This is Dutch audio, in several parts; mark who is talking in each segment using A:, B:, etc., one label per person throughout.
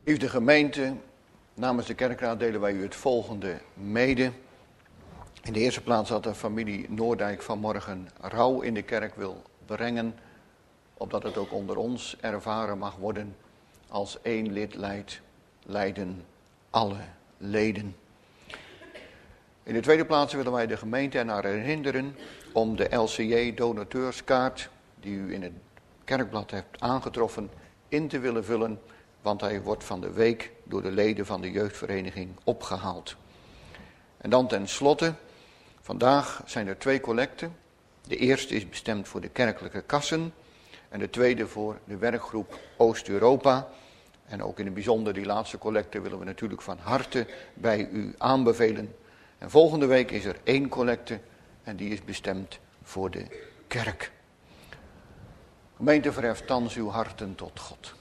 A: Liefde gemeente, namens de kerkraad delen wij u het volgende mede. In de eerste plaats dat de familie Noordijk vanmorgen rouw in de kerk wil brengen, opdat het ook onder ons ervaren mag worden. Als één lid lijdt, lijden alle leden. In de tweede plaats willen wij de gemeente ernaar herinneren om de LCJ-donateurskaart die u in het kerkblad hebt aangetroffen in te willen vullen, want hij wordt van de week door de leden van de jeugdvereniging opgehaald. En dan tenslotte, vandaag zijn er 2 collecten. De eerste is bestemd voor de kerkelijke kassen en de tweede voor de werkgroep Oost-Europa. En ook in het bijzonder die laatste collecte willen we natuurlijk van harte bij u aanbevelen. En volgende week is er 1 collecte en die is bestemd voor de kerk. Gemeente, verheft thans uw harten tot God.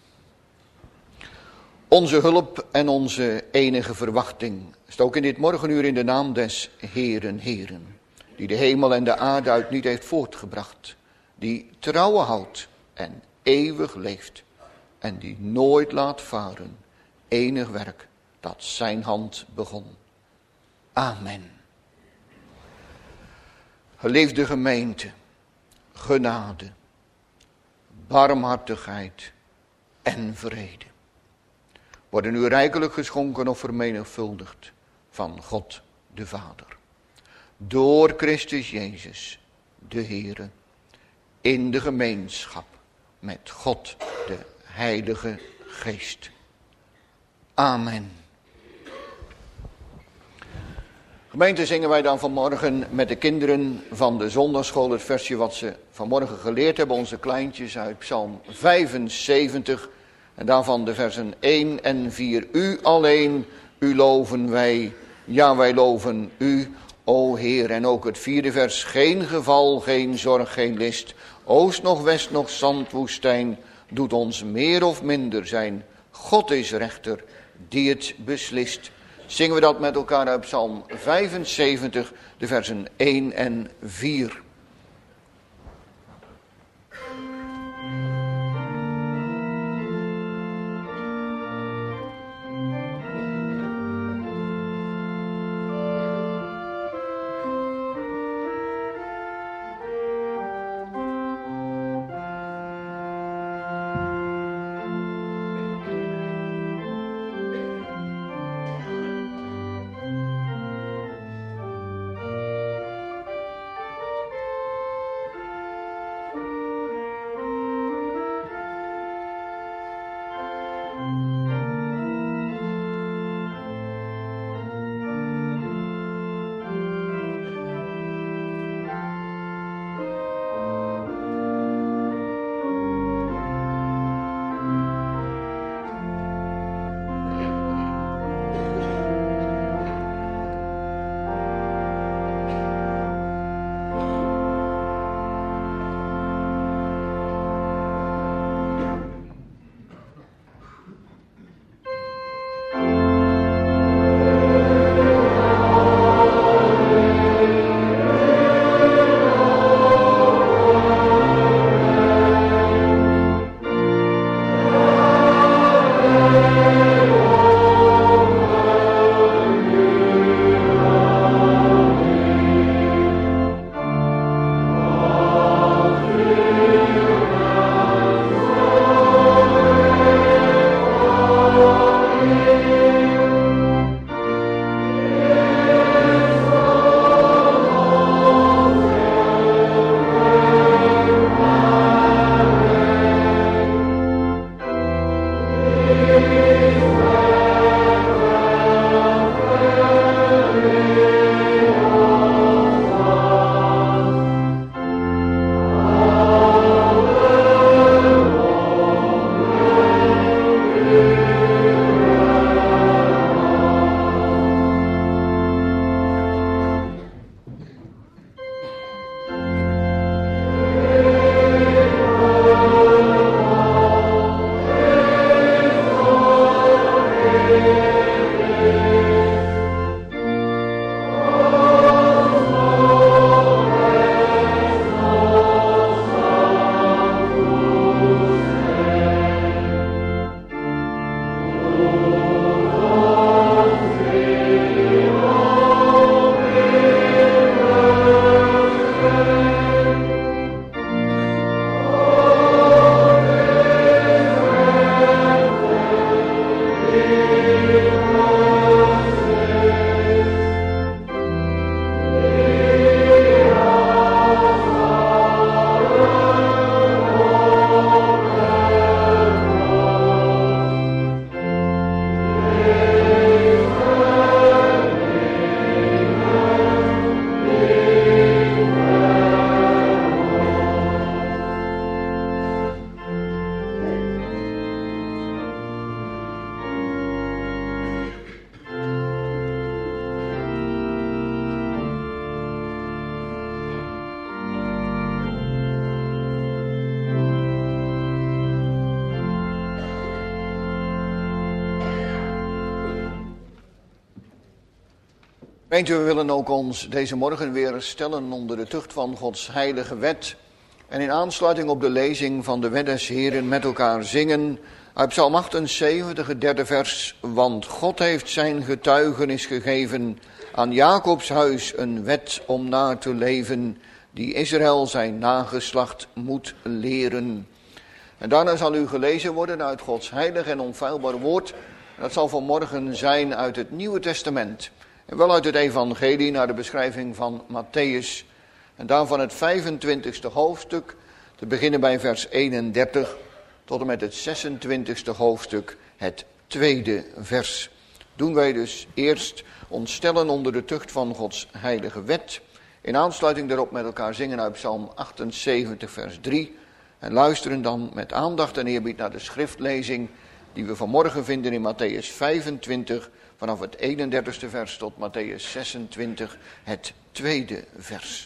A: Onze hulp en onze enige verwachting is ook in dit morgenuur in de naam des Heeren, Heeren, die de hemel en de aarde uit niet heeft voortgebracht, die trouwen houdt en eeuwig leeft en die nooit laat varen enig werk dat zijn hand begon. Amen. Geliefde gemeente, genade, barmhartigheid en vrede worden u rijkelijk geschonken of vermenigvuldigd van God de Vader. Door Christus Jezus, de Heere, in de gemeenschap met God de Heilige Geest. Amen. Gemeente, zingen wij dan vanmorgen met de kinderen van de zondagschool het versje wat ze vanmorgen geleerd hebben, onze kleintjes uit Psalm 75 en daarvan de versen 1 en 4. U alleen, u loven wij, ja wij loven u, o Heer. En ook het 4e vers, geen geval, geen zorg, geen list, oost nog west nog zandwoestijn, doet ons meer of minder zijn. God is rechter, die het beslist. Zingen we dat met elkaar uit Psalm 75, de versen 1 en 4. Gemeente, we willen ook ons deze morgen weer stellen onder de tucht van Gods heilige wet. En in aansluiting op de lezing van de wet des Heren met elkaar zingen uit Psalm 78, het derde vers. Want God heeft zijn getuigenis gegeven aan Jacobs huis een wet om naar te leven, die Israël zijn nageslacht moet leren. En daarna zal u gelezen worden uit Gods heilig en onfeilbaar woord. Dat zal vanmorgen zijn uit het Nieuwe Testament. En wel uit het evangelie naar de beschrijving van Matthäus. En daarvan het 25e hoofdstuk, te beginnen bij vers 31, tot en met het 26e hoofdstuk, het tweede vers. Doen wij dus eerst ons stellen onder de tucht van Gods heilige wet. In aansluiting daarop met elkaar zingen uit Psalm 78 vers 3. En luisteren dan met aandacht en eerbied naar de schriftlezing die we vanmorgen vinden in Matthäus 25... vanaf het 31ste vers tot Matthäus 26, het tweede vers.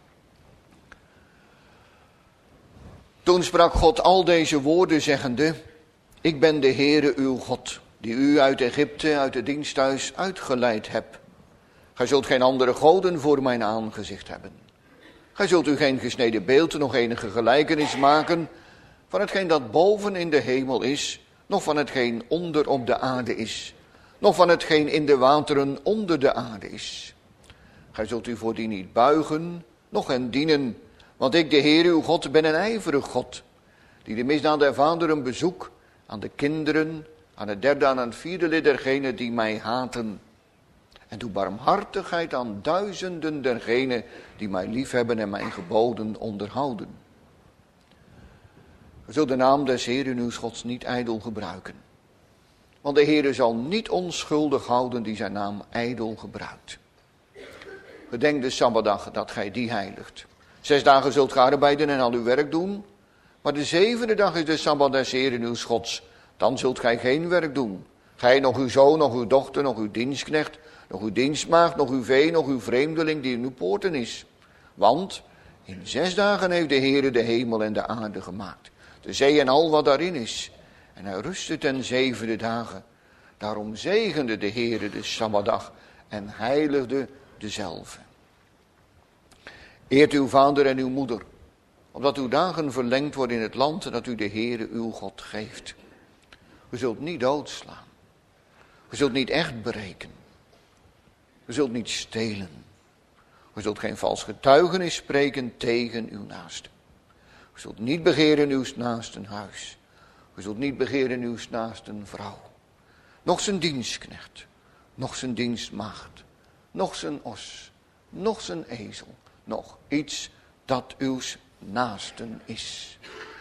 A: Toen sprak God al deze woorden zeggende: Ik ben de Heere uw God, die u uit Egypte, uit het diensthuis uitgeleid heb. Gij zult geen andere goden voor mijn aangezicht hebben. Gij zult u geen gesneden beeld, nog enige gelijkenis maken van hetgeen dat boven in de hemel is, noch van hetgeen onder op de aarde is, noch van hetgeen in de wateren onder de aarde is. Gij zult u voor die niet buigen, noch hen dienen, want ik, de Heer uw God, ben een ijverig God, die de misdaad der vaderen bezoek aan de kinderen, aan het derde, aan het vierde lid dergenen die mij haten. En doe barmhartigheid aan duizenden dergenen die mij liefhebben en mijn geboden onderhouden. Ge zult de naam des Heeren uw Gods niet ijdel gebruiken. Want de Heere zal niet onschuldig houden die zijn naam ijdel gebruikt. Gedenk de Sabbatdag dat gij die heiligt. 6 dagen zult gij arbeiden en al uw werk doen. Maar de 7e dag is de Sabbat des Heeren uw Gods. Dan zult gij geen werk doen. Gij, nog uw zoon, nog uw dochter, nog uw dienstknecht, nog uw dienstmaagd, nog uw vee, nog uw vreemdeling die in uw poorten is. Want in 6 dagen heeft de Heere de hemel en de aarde gemaakt, de zee en al wat daarin is. En hij rustte ten 7e dagen. Daarom zegende de Heere de Sabbatdag en heiligde dezelve. Eert uw vader en uw moeder, opdat uw dagen verlengd worden in het land dat u de Heere uw God geeft. U zult niet doodslaan. U zult niet echt breken. U zult niet stelen. U zult geen vals getuigenis spreken tegen uw naaste. U zult niet begeren uw naasten huis. U zult niet begeren uw naasten vrouw. Nog zijn dienstknecht. Nog zijn dienstmaagd. Nog zijn os. Nog zijn ezel. Nog iets dat uw naasten is.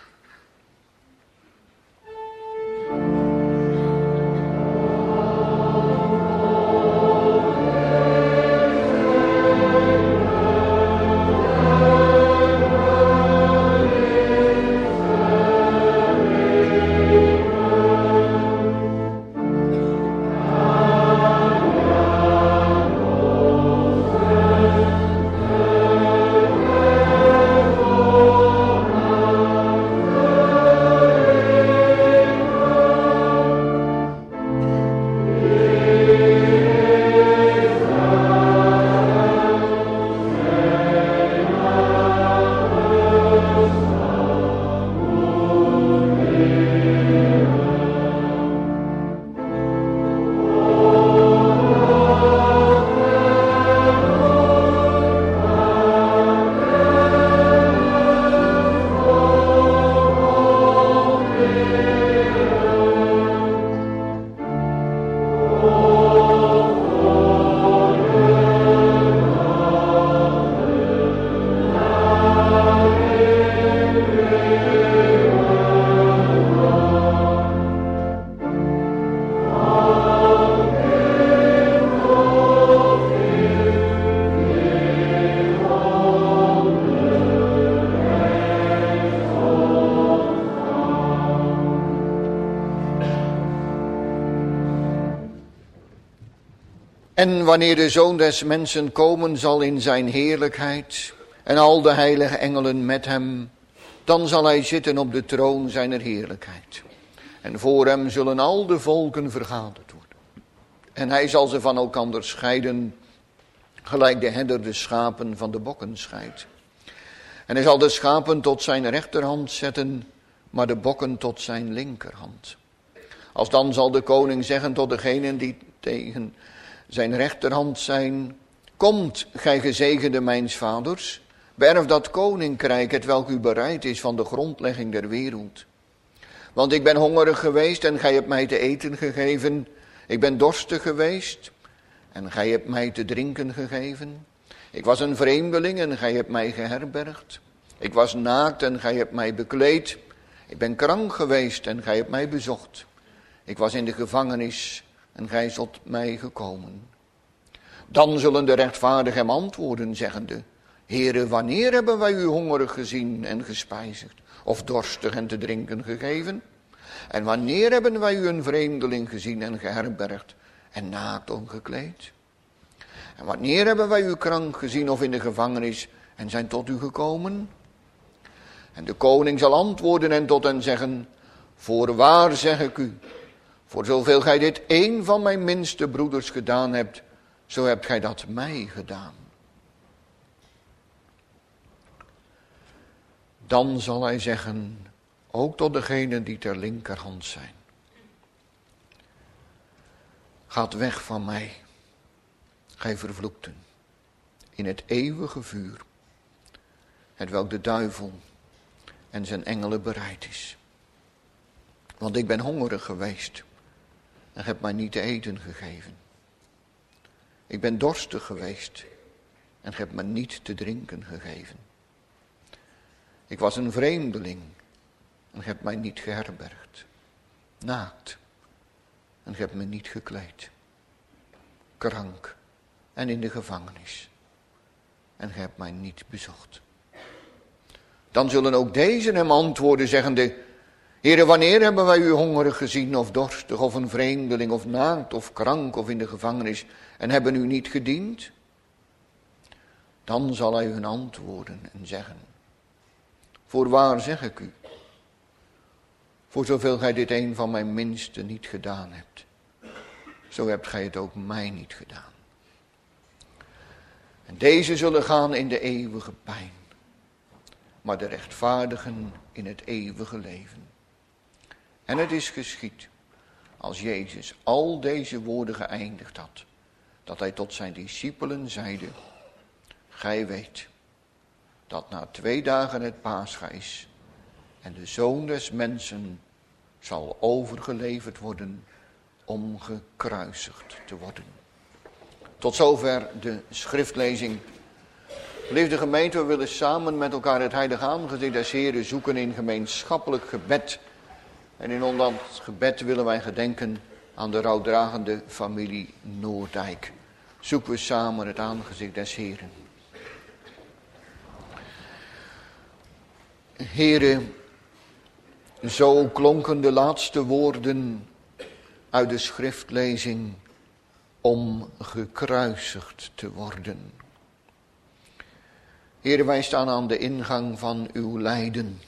A: En wanneer de Zoon des Mensen komen zal in zijn heerlijkheid en al de heilige engelen met hem, dan zal hij zitten op de troon zijner heerlijkheid. En voor hem zullen al de volken vergaderd worden. En hij zal ze van elkander scheiden gelijk de herder de schapen van de bokken scheidt. En hij zal de schapen tot zijn rechterhand zetten, maar de bokken tot zijn linkerhand. Alsdan zal de koning zeggen tot degenen die tegen zijn rechterhand zijn: komt, gij gezegende mijns vaders, beërf dat koninkrijk, hetwelk u bereid is van de grondlegging der wereld. Want ik ben hongerig geweest en gij hebt mij te eten gegeven. Ik ben dorstig geweest en gij hebt mij te drinken gegeven. Ik was een vreemdeling en gij hebt mij geherbergd. Ik was naakt en gij hebt mij bekleed. Ik ben krank geweest en gij hebt mij bezocht. Ik was in de gevangenis en gij zult mij gekomen. Dan zullen de rechtvaardigen hem antwoorden, zeggende: Heere, wanneer hebben wij u hongerig gezien en gespijzigd, of dorstig en te drinken gegeven? En wanneer hebben wij u een vreemdeling gezien en geherbergd en naakt omgekleed? En wanneer hebben wij u krank gezien of in de gevangenis en zijn tot u gekomen? En de koning zal antwoorden en tot hen zeggen: voorwaar zeg ik u, voor zoveel gij dit een van mijn minste broeders gedaan hebt, zo hebt gij dat mij gedaan. Dan zal hij zeggen, ook tot degenen die ter linkerhand zijn: gaat weg van mij, gij vervloekten, in het eeuwige vuur, hetwelk de duivel en zijn engelen bereid is. Want ik ben hongerig geweest en hebt mij niet te eten gegeven. Ik ben dorstig geweest en hebt me niet te drinken gegeven. Ik was een vreemdeling en hebt mij niet geherbergd. Naakt en hebt me niet gekleed. Krank en in de gevangenis en hebt mij niet bezocht. Dan zullen ook deze hem antwoorden, zeggende: Heere, wanneer hebben wij u hongerig gezien, of dorstig, of een vreemdeling, of naakt, of krank, of in de gevangenis, en hebben u niet gediend? Dan zal hij hun antwoorden en zeggen: voorwaar zeg ik u, voor zoveel gij dit een van mijn minsten niet gedaan hebt, zo hebt gij het ook mij niet gedaan. En deze zullen gaan in de eeuwige pijn, maar de rechtvaardigen in het eeuwige leven. En het is geschied, als Jezus al deze woorden geëindigd had, dat hij tot zijn discipelen zeide: gij weet dat na 2 dagen het Pascha is en de Zoon des Mensen zal overgeleverd worden om gekruisigd te worden. Tot zover de schriftlezing. Geliefde gemeente, we willen samen met elkaar het heilige aangezicht des Heren zoeken in gemeenschappelijk gebed. En in dat gebed willen wij gedenken aan de rouwdragende familie Noordijk. Zoeken we samen het aangezicht des Heren. Heren, zo klonken de laatste woorden uit de schriftlezing om gekruisigd te worden. Heren, wij staan aan de ingang van uw lijden.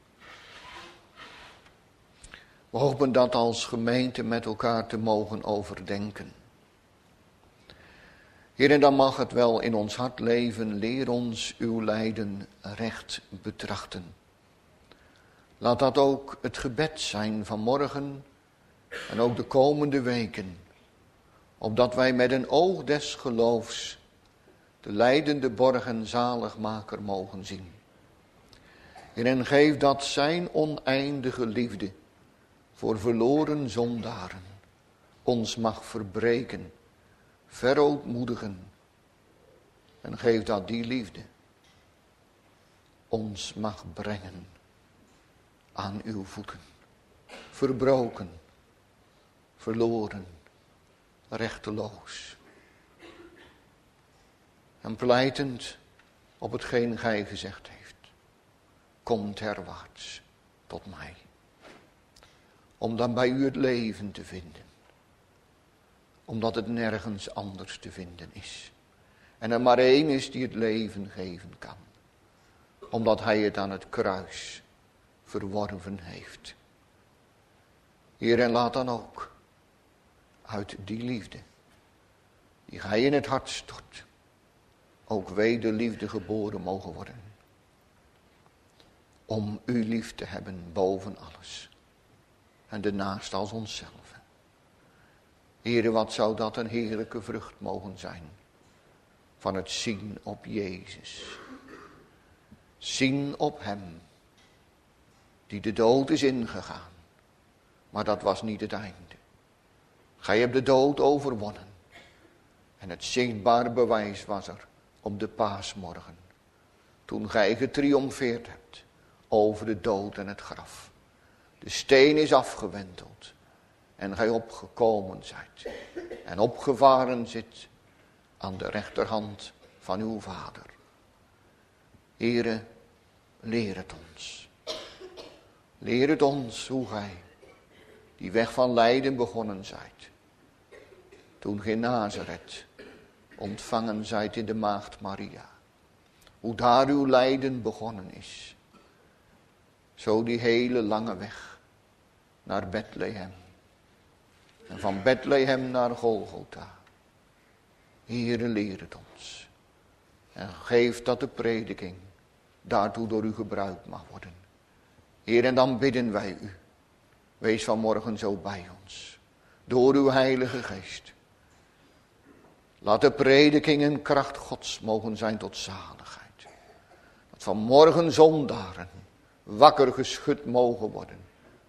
A: We hopen dat als gemeente met elkaar te mogen overdenken. Heren, dan mag het wel in ons hart leven. Leer ons uw lijden recht betrachten. Laat dat ook het gebed zijn van morgen en ook de komende weken. Opdat wij met een oog des geloofs de lijdende borg en zaligmaker mogen zien. En geef dat zijn oneindige liefde voor verloren zondaren ons mag verbreken, verootmoedigen. En geef dat die liefde ons mag brengen aan uw voeten. Verbroken, verloren, rechteloos. En pleitend op hetgeen gij gezegd heeft. Kom terwaarts tot mij. Om dan bij u het leven te vinden. Omdat het nergens anders te vinden is. En er maar één is die het leven geven kan. Omdat hij het aan het kruis verworven heeft. Heer, en laat dan ook uit die liefde die gij in het hart stort, ook wederliefde geboren mogen worden. Om u lief te hebben boven alles. En de naaste als onszelf. Heere, wat zou dat een heerlijke vrucht mogen zijn. Van het zien op Jezus. Zien op hem. Die de dood is ingegaan. Maar dat was niet het einde. Gij hebt de dood overwonnen. En het zichtbare bewijs was er op de paasmorgen. Toen gij getriomfeerd hebt over de dood en het graf. De steen is afgewenteld. En gij opgekomen zijt. En opgevaren zit aan de rechterhand van uw Vader. Heere, leer het ons. Leer het ons hoe gij die weg van lijden begonnen zijt. Toen gij in Nazareth ontvangen zijt in de maagd Maria. Hoe daar uw lijden begonnen is. Zo die hele lange weg naar Bethlehem. En van Bethlehem naar Golgotha. Heere, leer het ons. En geef dat de prediking daartoe door u gebruikt mag worden. Heer, en dan bidden wij u. Wees vanmorgen zo bij ons. Door uw Heilige Geest. Laat de prediking en kracht Gods mogen zijn tot zaligheid. Dat vanmorgen zondaren wakker geschud mogen worden.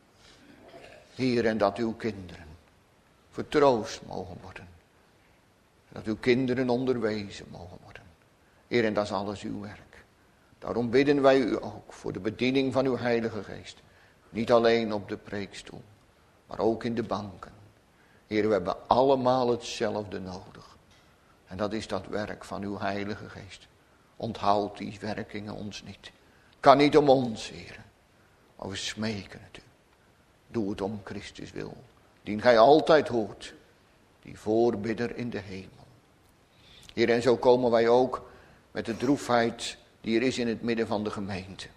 A: Heer, en dat uw kinderen vertroost mogen worden. Dat uw kinderen onderwezen mogen worden. Heer, en dat is alles uw werk. Daarom bidden wij u ook voor de bediening van uw Heilige Geest. Niet alleen op de preekstoel, maar ook in de banken. Heer, we hebben allemaal hetzelfde nodig. En dat is dat werk van uw Heilige Geest. Onthoud die werkingen ons niet. Kan niet om ons, Heer, maar we smeken het u. Doe het om Christus wil. Die gij altijd hoort, die voorbidder in de hemel. Heer, en zo komen wij ook met de droefheid die er is in het midden van de gemeente.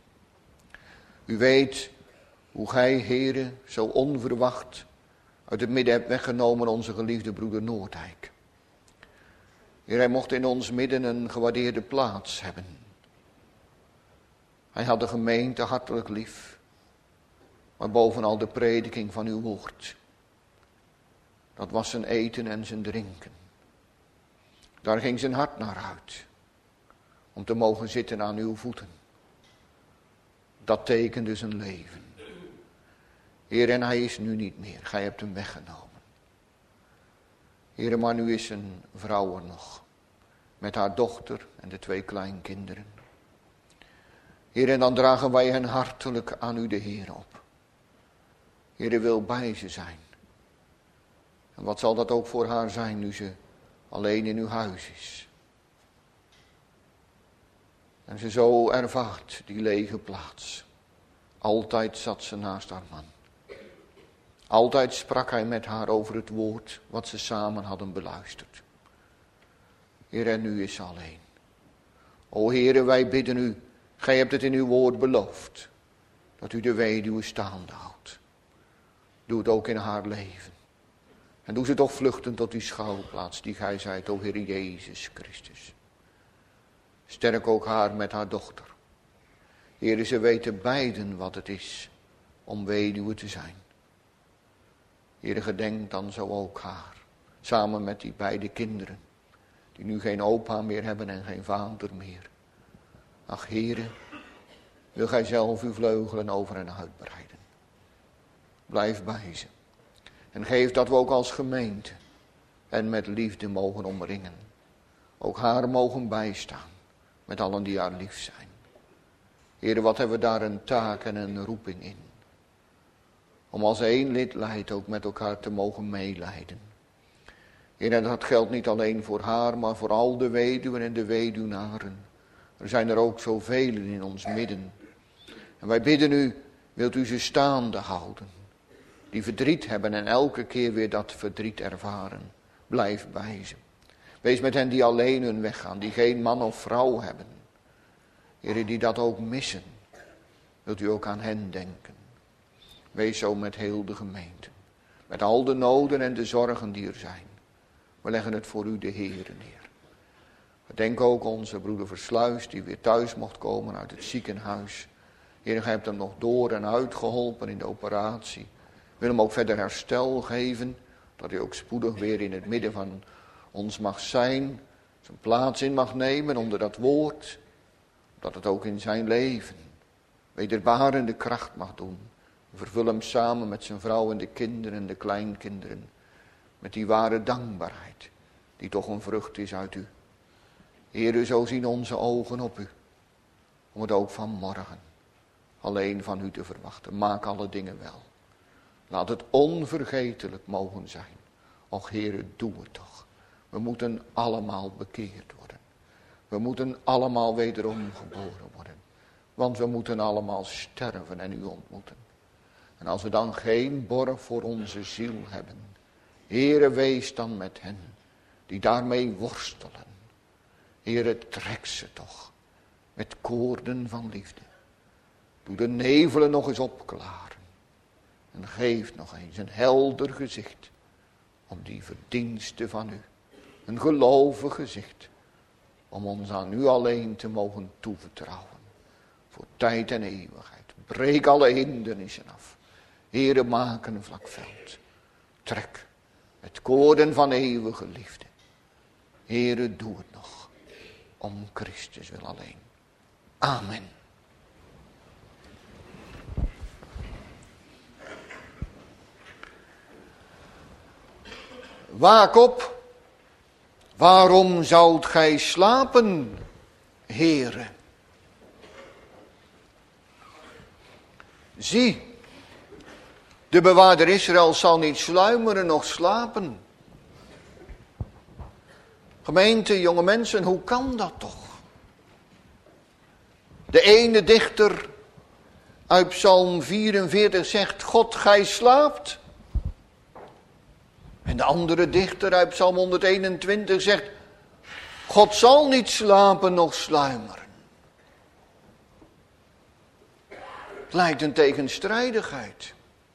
A: U weet hoe gij, Heere, zo onverwacht uit het midden hebt weggenomen onze geliefde broeder Noordijk. Heer, hij mocht in ons midden een gewaardeerde plaats hebben. Hij had de gemeente hartelijk lief, maar bovenal de prediking van uw woord. Dat was zijn eten en zijn drinken. Daar ging zijn hart naar uit. Om te mogen zitten aan uw voeten. Dat tekende zijn leven. Heer, en hij is nu niet meer. Gij hebt hem weggenomen. Heer, maar nu is zijn vrouw er nog. Met haar dochter en de 2 kleinkinderen. Heer, en dan dragen wij hen hartelijk aan u de Heer op. Heer, wil bij ze zijn. En wat zal dat ook voor haar zijn nu ze alleen in uw huis is. En ze zo ervaart die lege plaats. Altijd zat ze naast haar man. Altijd sprak hij met haar over het woord wat ze samen hadden beluisterd. Heer, en nu is ze alleen. O Heere, wij bidden u, gij hebt het in uw woord beloofd, dat u de weduwe staande houdt. Doe het ook in haar leven. En doe ze toch vluchten tot die schouwplaats die gij zijt, o Heer Jezus Christus. Sterk ook haar met haar dochter. Heer, ze weten beiden wat het is om weduwe te zijn. Heer, gedenk dan zo ook haar, samen met die beide kinderen, die nu geen opa meer hebben en geen vader meer. Ach, Heere, wil gij zelf uw vleugelen over hen uitbreiden. Blijf bij ze. En geef dat we ook als gemeente en met liefde mogen omringen. Ook haar mogen bijstaan met allen die haar lief zijn. Heere, wat hebben we daar een taak en een roeping in. Om als één lid leidt ook met elkaar te mogen meelijden. Heer, en dat geldt niet alleen voor haar, maar voor al de weduwen en de weduwnaren. Er zijn er ook zoveel in ons midden. En wij bidden u, wilt u ze staande houden. Die verdriet hebben en elke keer weer dat verdriet ervaren. Blijf bij ze. Wees met hen die alleen hun weg gaan, die geen man of vrouw hebben. Heer, die dat ook missen. Wilt u ook aan hen denken. Wees zo met heel de gemeente. Met al de noden en de zorgen die er zijn. We leggen het voor u de Heere neer. Denk ook onze broeder Versluis die weer thuis mocht komen uit het ziekenhuis. Heer, gij hebt hem nog door en uitgeholpen in de operatie. Wil hem ook verder herstel geven, dat hij ook spoedig weer in het midden van ons mag zijn, zijn plaats in mag nemen onder dat woord, dat het ook in zijn leven wederbarende kracht mag doen. Vervul hem samen met zijn vrouw en de kinderen en de kleinkinderen, met die ware dankbaarheid, die toch een vrucht is uit u. Heer, zo zien onze ogen op u, om het ook vanmorgen alleen van u te verwachten. Maak alle dingen wel. Laat het onvergetelijk mogen zijn. Och Heere, doe het toch. We moeten allemaal bekeerd worden. We moeten allemaal wederom geboren worden. Want we moeten allemaal sterven en u ontmoeten. En als we dan geen borg voor onze ziel hebben, Heere, wees dan met hen die daarmee worstelen. Heere, trek ze toch met koorden van liefde. Doe de nevelen nog eens opklaren. En geef nog eens een helder gezicht om die verdiensten van u. Een gelovig gezicht om ons aan u alleen te mogen toevertrouwen. Voor tijd en eeuwigheid. Breek alle hindernissen af. Heere, maak een vlak veld. Trek met koorden van eeuwige liefde. Heere, doe het nog. Om Christus wil alleen. Amen. Waak op, waarom zoudt gij slapen, Heere? Zie, de bewaarder Israël zal niet sluimeren noch slapen. Gemeente, jonge mensen, hoe kan dat toch? De ene dichter uit Psalm 44 zegt, God, gij slaapt. En de andere dichter uit Psalm 121 zegt, God zal niet slapen noch sluimeren. Het lijkt een tegenstrijdigheid.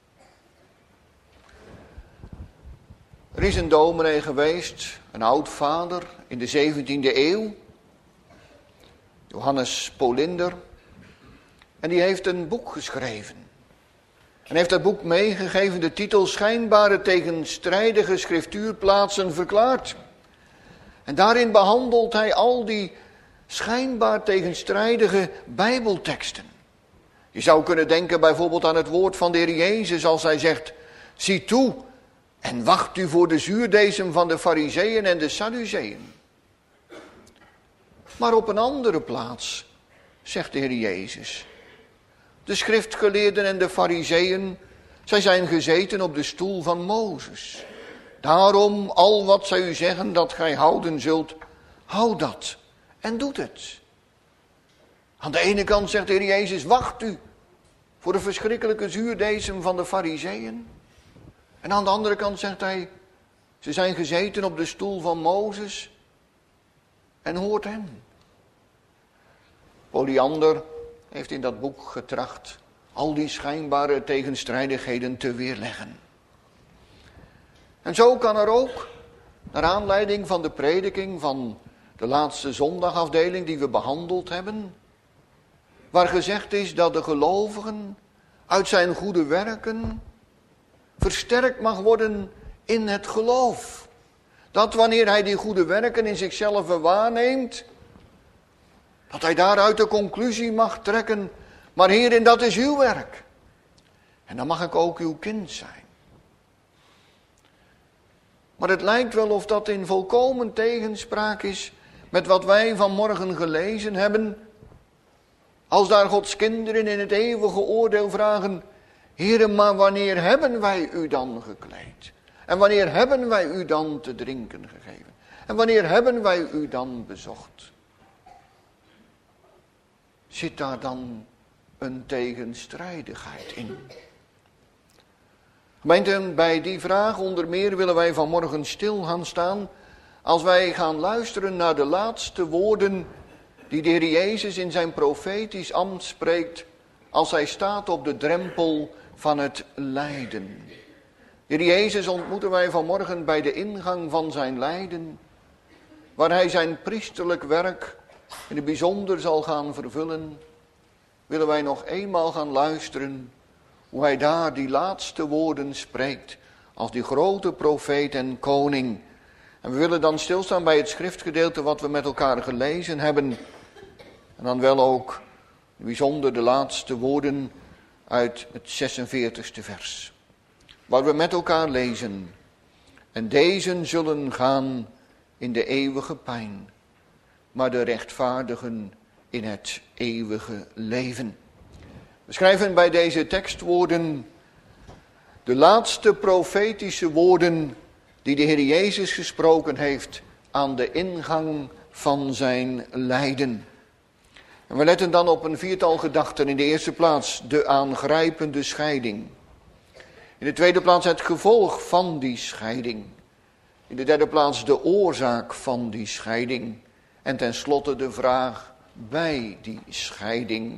A: Er is een dominee geweest, een oudvader in de 17e eeuw, Johannes Polinder, en die heeft een boek geschreven. En heeft dat boek meegegeven, de titel Schijnbare tegenstrijdige schriftuurplaatsen verklaard. En daarin behandelt hij al die schijnbaar tegenstrijdige bijbelteksten. Je zou kunnen denken bijvoorbeeld aan het woord van de Heer Jezus als hij zegt, zie toe en wacht u voor de zuurdesem van de Farizeeën en de Sadduceeën. Maar op een andere plaats zegt de Heer Jezus, de schriftgeleerden en de Farizeeën, zij zijn gezeten op de stoel van Mozes. Daarom, al wat zij u zeggen dat gij houden zult, houd dat en doet het. Aan de ene kant zegt de Heer Jezus, wacht u voor de verschrikkelijke zuurdesem van de Farizeeën. En aan de andere kant zegt hij, ze zijn gezeten op de stoel van Mozes en hoort hen. Polyander heeft in dat boek getracht al die schijnbare tegenstrijdigheden te weerleggen. En zo kan er ook, naar aanleiding van de prediking van de laatste zondagafdeling die we behandeld hebben, waar gezegd is dat de gelovigen uit zijn goede werken versterkt mag worden in het geloof. Dat wanneer hij die goede werken in zichzelf waarneemt, dat hij daaruit de conclusie mag trekken, maar Heer, dat is uw werk. En dan mag ik ook uw kind zijn. Maar het lijkt wel of dat in volkomen tegenspraak is met wat wij vanmorgen gelezen hebben. Als daar Gods kinderen in het eeuwige oordeel vragen, Heere, maar wanneer hebben wij u dan gekleed? En wanneer hebben wij u dan te drinken gegeven? En wanneer hebben wij u dan bezocht? Zit daar dan een tegenstrijdigheid in? Gemeente, bij die vraag onder meer willen wij vanmorgen stil gaan staan als wij gaan luisteren naar de laatste woorden die de Heer Jezus in zijn profetisch ambt spreekt als hij staat op de drempel van het lijden. De Heer Jezus ontmoeten wij vanmorgen bij de ingang van zijn lijden. waar hij zijn priesterlijk werk in het bijzonder zal gaan vervullen, willen wij nog eenmaal gaan luisteren hoe hij daar die laatste woorden spreekt als die grote profeet en koning. En we willen dan stilstaan bij het schriftgedeelte wat we met elkaar gelezen hebben. En dan wel ook bijzonder de laatste woorden uit het 46e vers. Waar we met elkaar lezen. En deze zullen gaan in de eeuwige pijn, maar de rechtvaardigen in het eeuwige leven. We schrijven bij deze tekstwoorden de laatste profetische woorden die de Heer Jezus gesproken heeft aan de ingang van zijn lijden. En we letten dan op een viertal gedachten. In de eerste plaats de aangrijpende scheiding. In de tweede plaats het gevolg van die scheiding. In de derde plaats de oorzaak van die scheiding. En tenslotte de vraag bij die scheiding.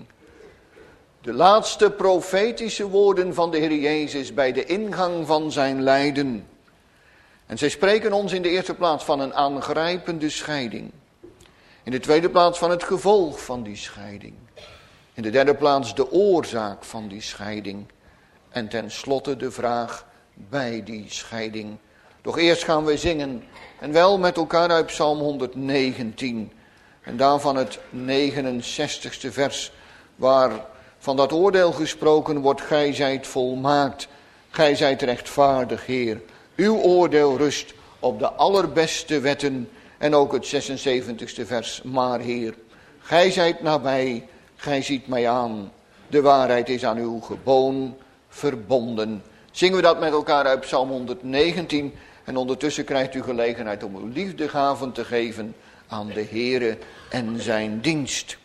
A: De laatste profetische woorden van de Heer Jezus bij de ingang van zijn lijden. En zij spreken ons in de eerste plaats van een aangrijpende scheiding. In de tweede plaats van het gevolg van die scheiding. In de derde plaats de oorzaak van die scheiding. En tenslotte de vraag bij die scheiding. Doch eerst gaan we zingen. En wel met elkaar uit Psalm 119. En daarvan het 69ste vers. Waar van dat oordeel gesproken wordt. Gij zijt volmaakt. Gij zijt rechtvaardig, Heer. Uw oordeel rust op de allerbeste wetten. En ook het 76ste vers. Maar Heer, gij zijt nabij. Gij ziet mij aan. De waarheid is aan uw geboon verbonden. Zingen we dat met elkaar uit Psalm 119. En ondertussen krijgt u gelegenheid om uw liefdegaven te geven aan de Heere en zijn dienst.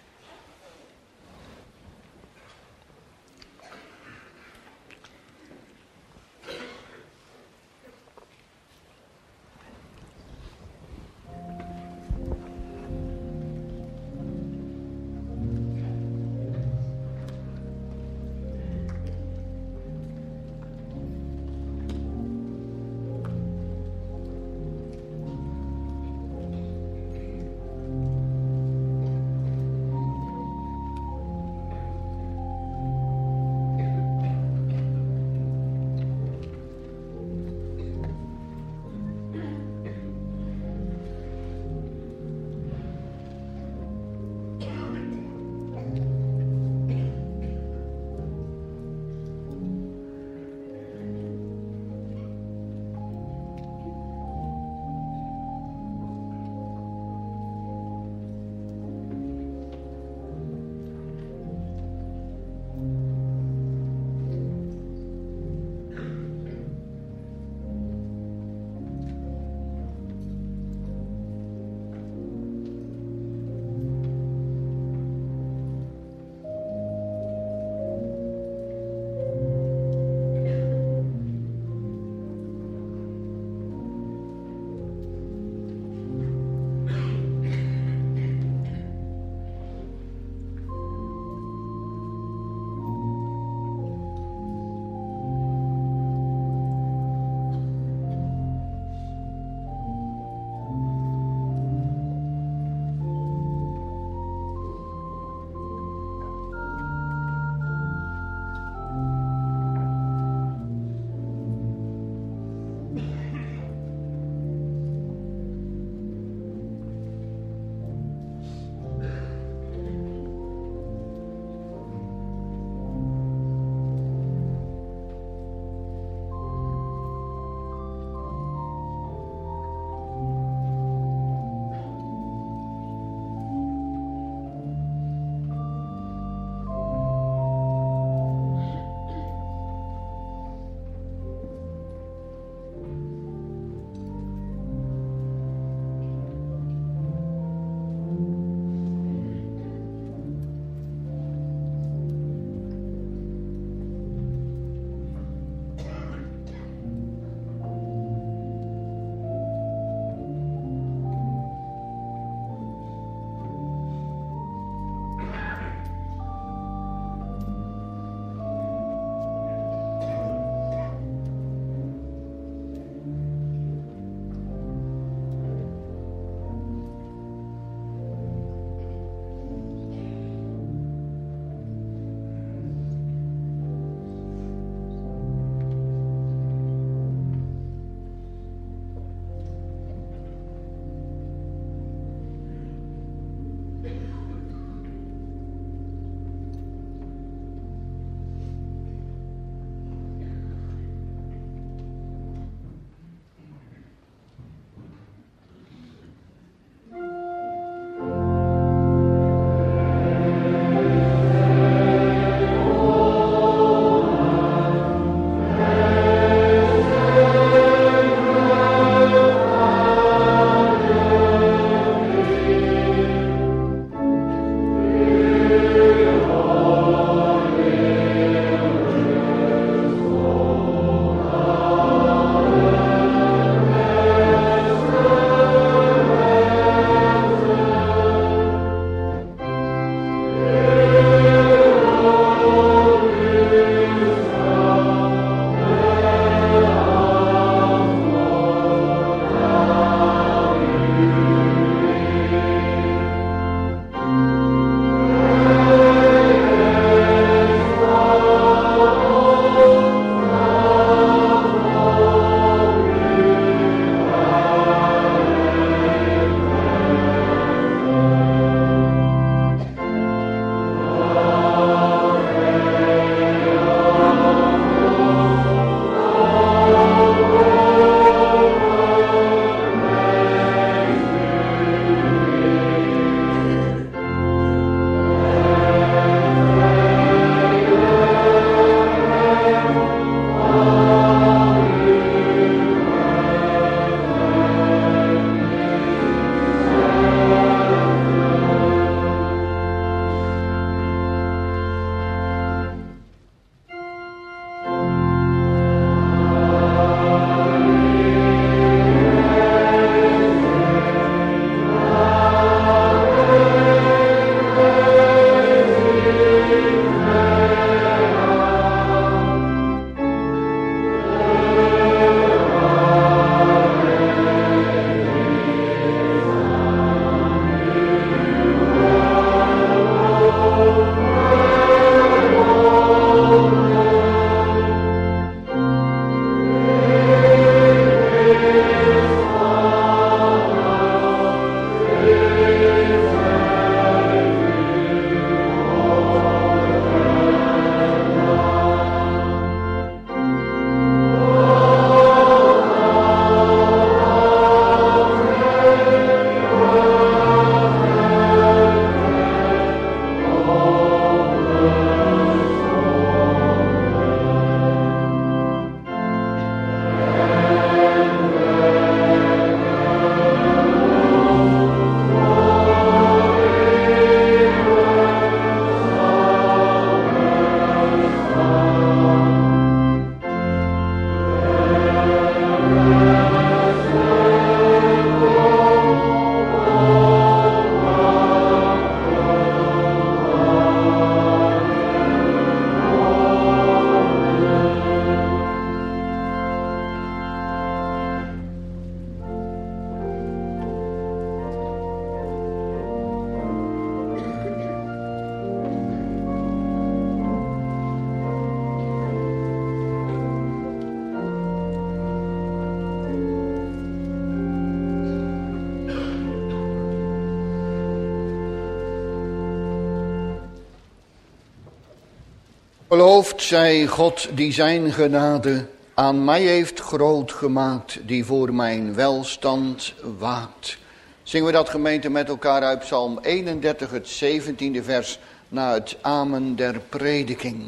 A: Geloofd zij God die zijn genade aan mij heeft groot gemaakt, die voor mijn welstand waakt. Zingen we dat, gemeente, met elkaar uit Psalm 31, het 17e vers, na het amen der prediking.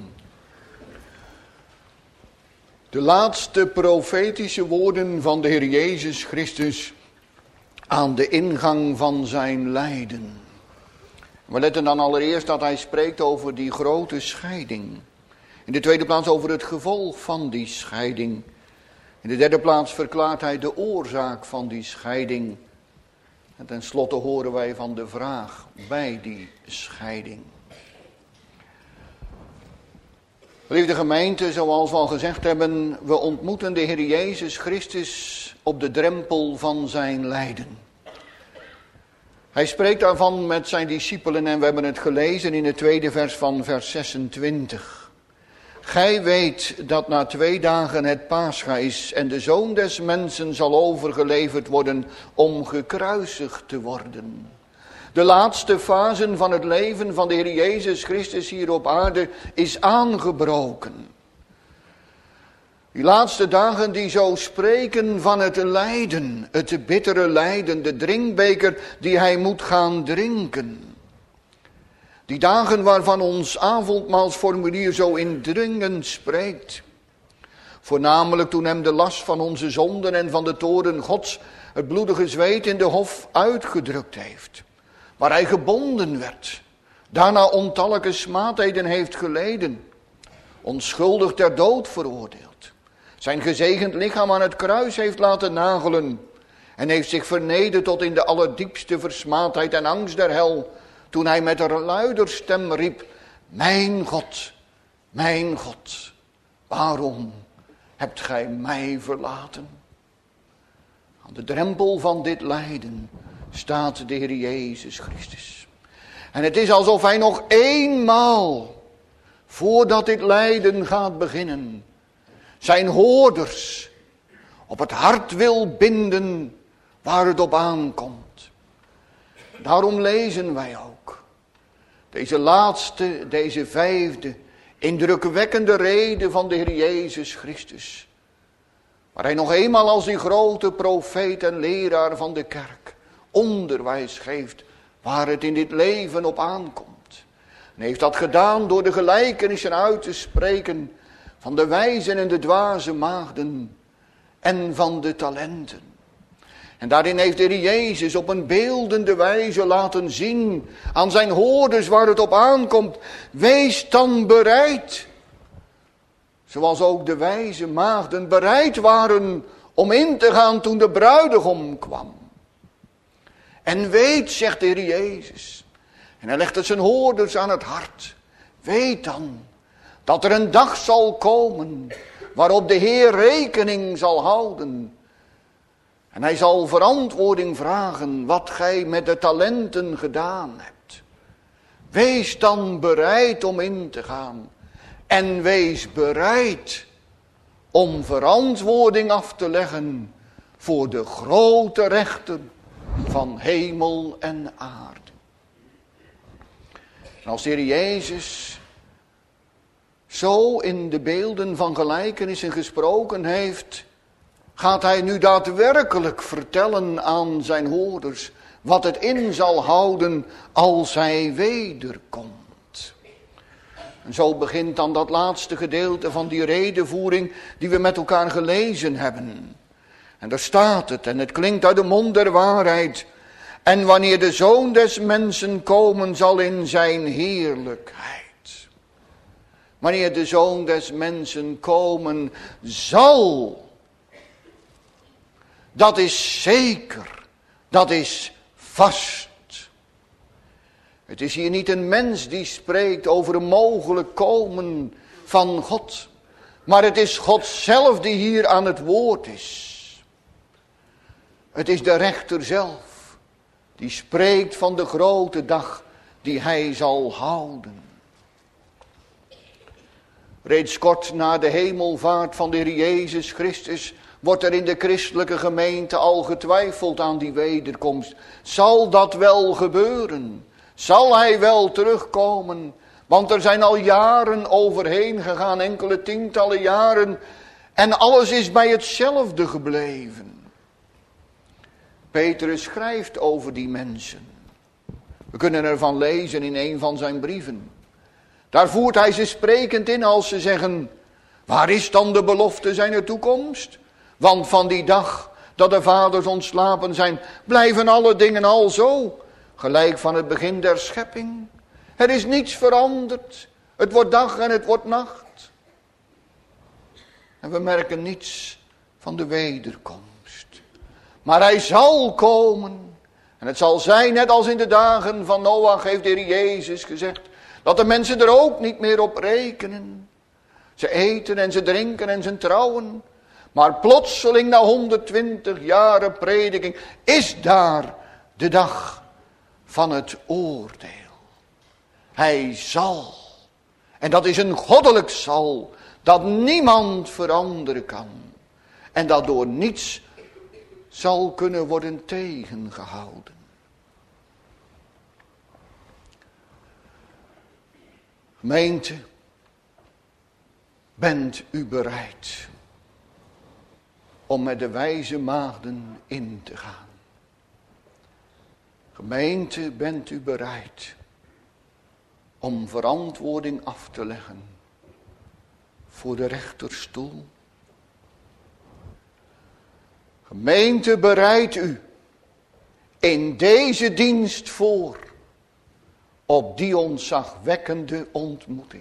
A: De laatste profetische woorden van de Heer Jezus Christus aan de ingang van zijn lijden. We letten dan allereerst dat hij spreekt over die grote scheiding. In de tweede plaats over het gevolg van die scheiding. In de derde plaats verklaart hij de oorzaak van die scheiding. En tenslotte horen wij van de vraag bij die scheiding. Lieve gemeente, zoals we al gezegd hebben, we ontmoeten de Heer Jezus Christus op de drempel van zijn lijden. Hij spreekt daarvan met zijn discipelen en we hebben het gelezen in het tweede vers van vers 26. Gij weet dat na 2 dagen het Pascha is en de Zoon des Mensen zal overgeleverd worden om gekruisigd te worden. De laatste fase van het leven van de Heer Jezus Christus hier op aarde is aangebroken. Die laatste dagen die zo spreken van het lijden, het bittere lijden, de drinkbeker die hij moet gaan drinken. Die dagen waarvan ons avondmaalsformulier zo indringend spreekt. Voornamelijk toen hem de last van onze zonden en van de toorn Gods het bloedige zweet in de hof uitgedrukt heeft. Waar hij gebonden werd. Daarna ontallijke smaadheden heeft geleden. Onschuldig ter dood veroordeeld. Zijn gezegend lichaam aan het kruis heeft laten nagelen. En heeft zich vernederd tot in de allerdiepste versmaadheid en angst der hel. Toen hij met een luider stem riep, mijn God, waarom hebt gij mij verlaten? Aan de drempel van dit lijden staat de Heer Jezus Christus. En het is alsof hij nog eenmaal, voordat dit lijden gaat beginnen, zijn hoorders op het hart wil binden waar het op aankomt. Daarom lezen wij ook deze laatste, deze 5e, indrukwekkende rede van de Heer Jezus Christus. Waar hij nog eenmaal als die grote profeet en leraar van de kerk onderwijs geeft waar het in dit leven op aankomt. En heeft dat gedaan door de gelijkenissen uit te spreken van de wijze en de dwaze maagden en van de talenten. En daarin heeft de Heer Jezus op een beeldende wijze laten zien aan zijn hoorders waar het op aankomt. Wees dan bereid. Zoals ook de wijze maagden bereid waren om in te gaan toen de bruidegom kwam. En weet, zegt de Heer Jezus, en hij legt het zijn hoorders aan het hart. Weet dan dat er een dag zal komen waarop de Heer rekening zal houden. En hij zal verantwoording vragen wat gij met de talenten gedaan hebt. Wees dan bereid om in te gaan. En wees bereid om verantwoording af te leggen voor de grote rechter van hemel en aarde. En als de Heer Jezus zo in de beelden van gelijkenissen gesproken heeft, gaat hij nu daadwerkelijk vertellen aan zijn hoorders wat het in zal houden als hij wederkomt. En zo begint dan dat laatste gedeelte van die redevoering die we met elkaar gelezen hebben. En daar staat het, en het klinkt uit de mond der waarheid. En wanneer de Zoon des Mensen komen zal in zijn heerlijkheid. Wanneer de Zoon des Mensen komen zal. Dat is zeker. Dat is vast. Het is hier niet een mens die spreekt over een mogelijk komen van God. Maar het is God zelf die hier aan het woord is. Het is de rechter zelf. Die spreekt van de grote dag die hij zal houden. Reeds kort na de hemelvaart van de Heer Jezus Christus wordt er in de christelijke gemeente al getwijfeld aan die wederkomst. Zal dat wel gebeuren? Zal hij wel terugkomen? Want er zijn al jaren overheen gegaan, enkele tientallen jaren. En alles is bij hetzelfde gebleven. Petrus schrijft over die mensen. We kunnen ervan lezen in een van zijn brieven. Daar voert hij ze sprekend in als ze zeggen: waar is dan de belofte zijner toekomst? Want van die dag dat de vaders ontslapen zijn, blijven alle dingen al zo, gelijk van het begin der schepping. Er is niets veranderd. Het wordt dag en het wordt nacht. En we merken niets van de wederkomst. Maar hij zal komen. En het zal zijn, net als in de dagen van Noach, heeft de Heer Jezus gezegd, dat de mensen er ook niet meer op rekenen. Ze eten en ze drinken en ze trouwen. Maar plotseling na 120 jaren prediking is daar de dag van het oordeel. Hij zal. En dat is een goddelijk zal. Dat niemand veranderen kan. En dat door niets zal kunnen worden tegengehouden. Gemeente, bent u bereid om met de wijze maagden in te gaan? Gemeente, bent u bereid om verantwoording af te leggen voor de rechterstoel? Gemeente, bereid u in deze dienst voor op die ontzagwekkende ontmoeting.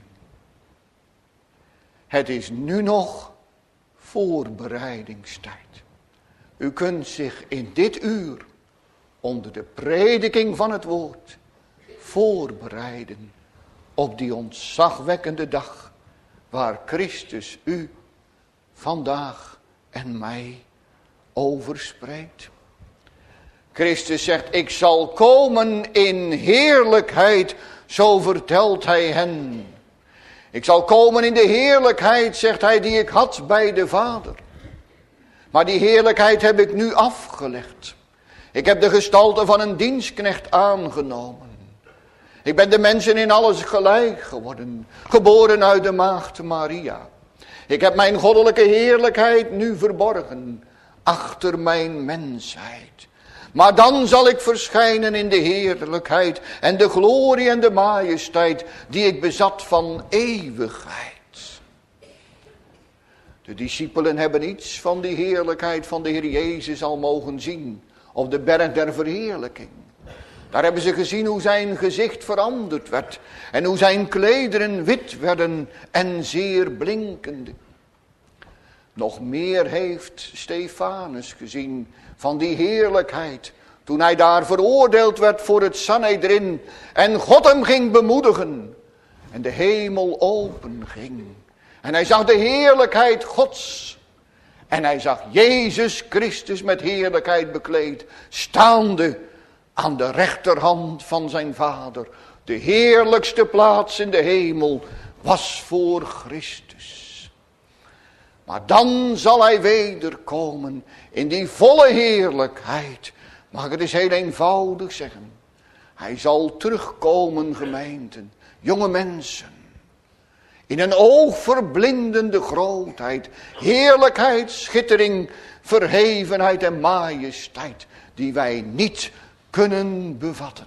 A: Het is nu nog voorbereidingstijd. U kunt zich in dit uur onder de prediking van het woord voorbereiden op die ontzagwekkende dag waar Christus u vandaag en mij over spreekt. Christus zegt: ik zal komen in heerlijkheid, zo vertelt hij hen. Ik zal komen in de heerlijkheid, zegt hij, die ik had bij de Vader. Maar die heerlijkheid heb ik nu afgelegd. Ik heb de gestalte van een dienstknecht aangenomen. Ik ben de mensen in alles gelijk geworden, geboren uit de maagd Maria. Ik heb mijn goddelijke heerlijkheid nu verborgen achter mijn mensheid. Maar dan zal ik verschijnen in de heerlijkheid en de glorie en de majesteit die ik bezat van eeuwigheid. De discipelen hebben iets van die heerlijkheid van de Heer Jezus al mogen zien op de berg der verheerlijking. Daar hebben ze gezien hoe zijn gezicht veranderd werd en hoe zijn klederen wit werden en zeer blinkende. Nog meer heeft Stefanus gezien van die heerlijkheid toen hij daar veroordeeld werd voor het Sanhedrin en God hem ging bemoedigen en de hemel open ging. En hij zag de heerlijkheid Gods en hij zag Jezus Christus met heerlijkheid bekleed, staande aan de rechterhand van zijn Vader. De heerlijkste plaats in de hemel was voor Christus. Maar dan zal hij wederkomen in die volle heerlijkheid. Mag ik het eens heel eenvoudig zeggen. Hij zal terugkomen, gemeenten, jonge mensen. In een oogverblindende grootheid, heerlijkheid, schittering, verhevenheid en majesteit. Die wij niet kunnen bevatten.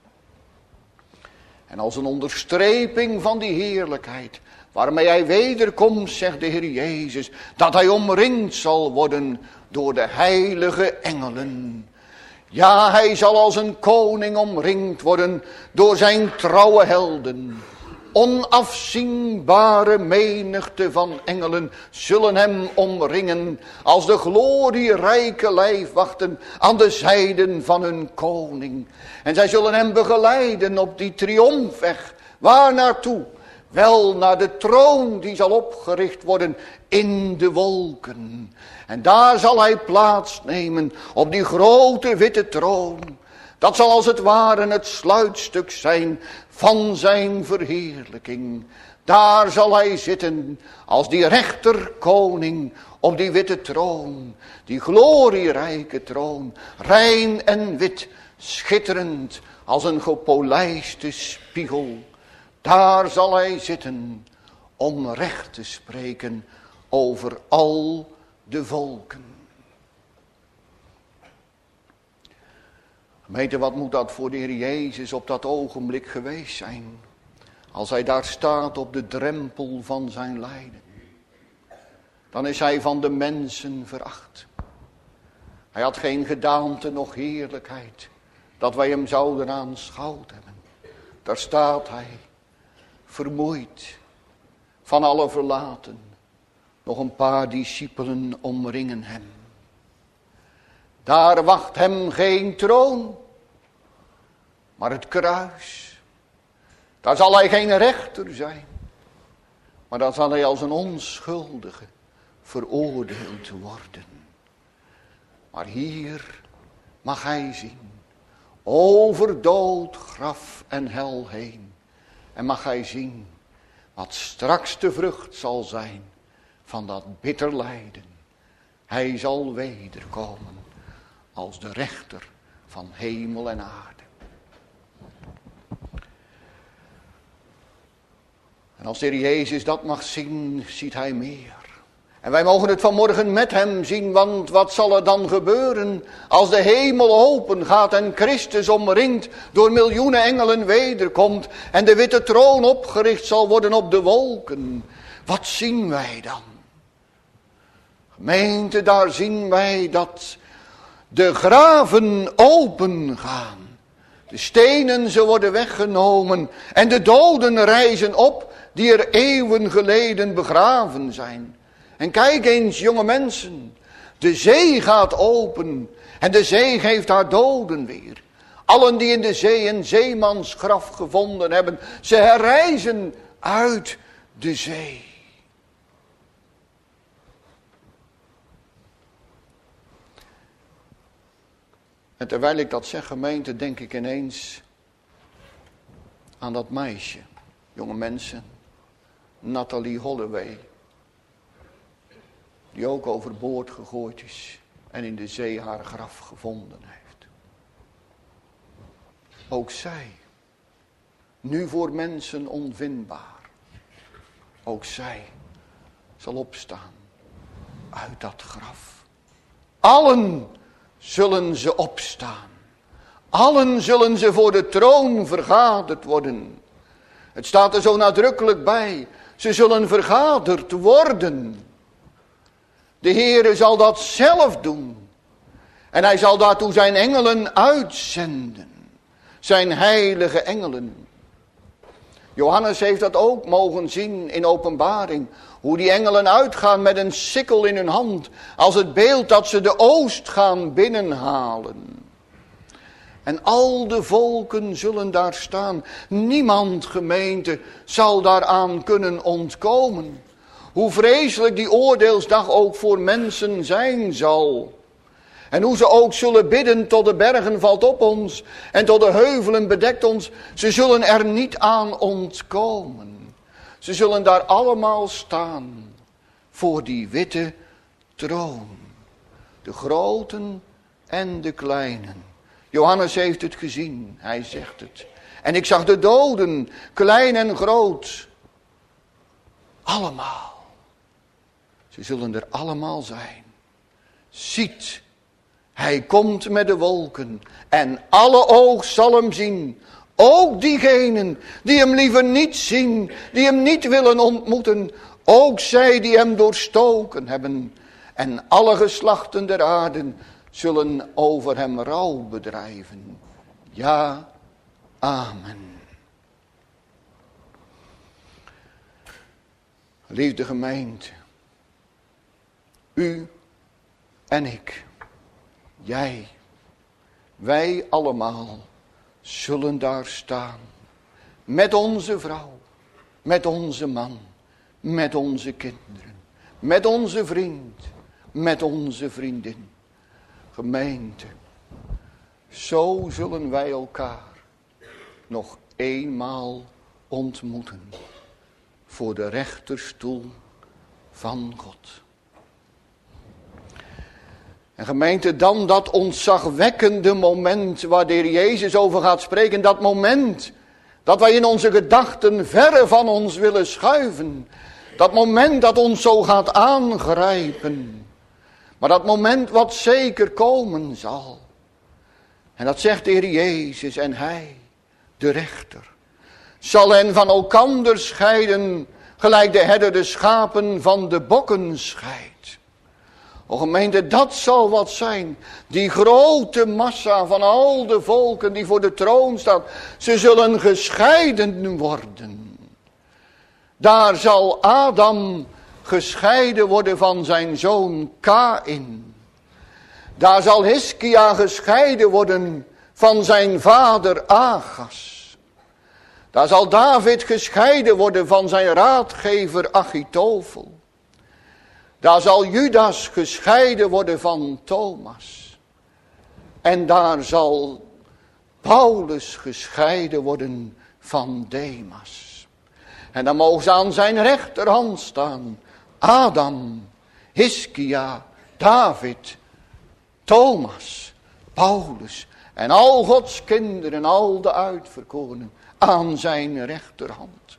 A: En als een onderstreping van die heerlijkheid, waarmee hij wederkomt, zegt de Heer Jezus, dat hij omringd zal worden door de heilige engelen. Ja, hij zal als een koning omringd worden door zijn trouwe helden. Onafzienbare menigte van engelen zullen hem omringen als de glorierijke lijfwachten aan de zijden van hun koning. En zij zullen hem begeleiden op die triomfweg. Waar naartoe? Wel naar de troon die zal opgericht worden in de wolken. En daar zal hij plaatsnemen op die grote witte troon. Dat zal als het ware het sluitstuk zijn van zijn verheerlijking. Daar zal hij zitten als die rechterkoning op die witte troon. Die glorierijke troon, rein en wit, schitterend als een gepolijste spiegel. Daar zal hij zitten om recht te spreken over al de volken. Gemeente, wat moet dat voor de Heer Jezus op dat ogenblik geweest zijn? Als hij daar staat op de drempel van zijn lijden. Dan is hij van de mensen veracht. Hij had geen gedaante noch heerlijkheid, dat wij hem zouden aanschouwd hebben. Daar staat hij, vermoeid, van alle verlaten. Nog een paar discipelen omringen hem. Daar wacht hem geen troon, maar het kruis. Daar zal hij geen rechter zijn, maar daar zal hij als een onschuldige veroordeeld worden. Maar hier mag hij zien, over dood, graf en hel heen. En mag hij zien wat straks de vrucht zal zijn van dat bitter lijden. Hij zal wederkomen als de rechter van hemel en aarde. En als de Heer Jezus dat mag zien, ziet hij meer. En wij mogen het vanmorgen met hem zien, want wat zal er dan gebeuren als de hemel open gaat en Christus omringd door miljoenen engelen wederkomt en de witte troon opgericht zal worden op de wolken? Wat zien wij dan? Gemeente, daar zien wij dat de graven open gaan. De stenen ze worden weggenomen en de doden rijzen op die er eeuwen geleden begraven zijn. En kijk eens, jonge mensen, de zee gaat open en de zee geeft haar doden weer. Allen die in de zee een zeemansgraf gevonden hebben, ze herrijzen uit de zee. En terwijl ik dat zeg, gemeente, denk ik ineens aan dat meisje, jonge mensen, Natalie Holloway, die ook overboord gegooid is en in de zee haar graf gevonden heeft. Ook zij, nu voor mensen onvindbaar, ook zij zal opstaan uit dat graf. Allen zullen ze opstaan. Allen zullen ze voor de troon vergaderd worden. Het staat er zo nadrukkelijk bij. Ze zullen vergaderd worden. De Heere zal dat zelf doen. En hij zal daartoe zijn engelen uitzenden. Zijn heilige engelen. Johannes heeft dat ook mogen zien in Openbaring. Hoe die engelen uitgaan met een sikkel in hun hand. Als het beeld dat ze de oost gaan binnenhalen. En al de volken zullen daar staan. Niemand, gemeente, zal daaraan kunnen ontkomen. Hoe vreselijk die oordeelsdag ook voor mensen zijn zal. En hoe ze ook zullen bidden, tot de bergen valt op ons en tot de heuvelen bedekt ons. Ze zullen er niet aan ontkomen. Ze zullen daar allemaal staan voor die witte troon. De groten en de kleinen. Johannes heeft het gezien, hij zegt het. En ik zag de doden, klein en groot. Allemaal. Ze zullen er allemaal zijn. Ziet, hij komt met de wolken en alle oog zal hem zien. Ook diegenen die hem liever niet zien, die hem niet willen ontmoeten. Ook zij die hem doorstoken hebben. En alle geslachten der aarde zullen over hem rouw bedrijven. Ja, amen. Liefde gemeente, u en ik, jij, wij allemaal zullen daar staan. Met onze vrouw, met onze man, met onze kinderen, met onze vriend, met onze vriendin. Gemeente, zo zullen wij elkaar nog eenmaal ontmoeten voor de rechterstoel van God. En gemeente, dan dat ontzagwekkende moment waar de Heer Jezus over gaat spreken, dat moment Dat wij in onze gedachten verre van ons willen schuiven. Dat moment dat ons zo gaat aangrijpen. Maar dat moment wat zeker komen zal. En dat zegt de Heer Jezus en Hij, de rechter, zal hen van elkander scheiden, gelijk de herder de schapen van de bokken scheidt. O gemeente, dat zal wat zijn. Die grote massa van al de volken die voor de troon staan. Ze zullen gescheiden worden. Daar zal Adam gescheiden worden van zijn zoon Kaïn. Daar zal Hiskia gescheiden worden van zijn vader Agas. Daar zal David gescheiden worden van zijn raadgever Achitofel. Daar zal Judas gescheiden worden van Thomas. En daar zal Paulus gescheiden worden van Demas. En dan mogen ze aan zijn rechterhand staan. Adam, Hiskia, David, Thomas, Paulus en al Gods kinderen, al de uitverkorenen aan zijn rechterhand.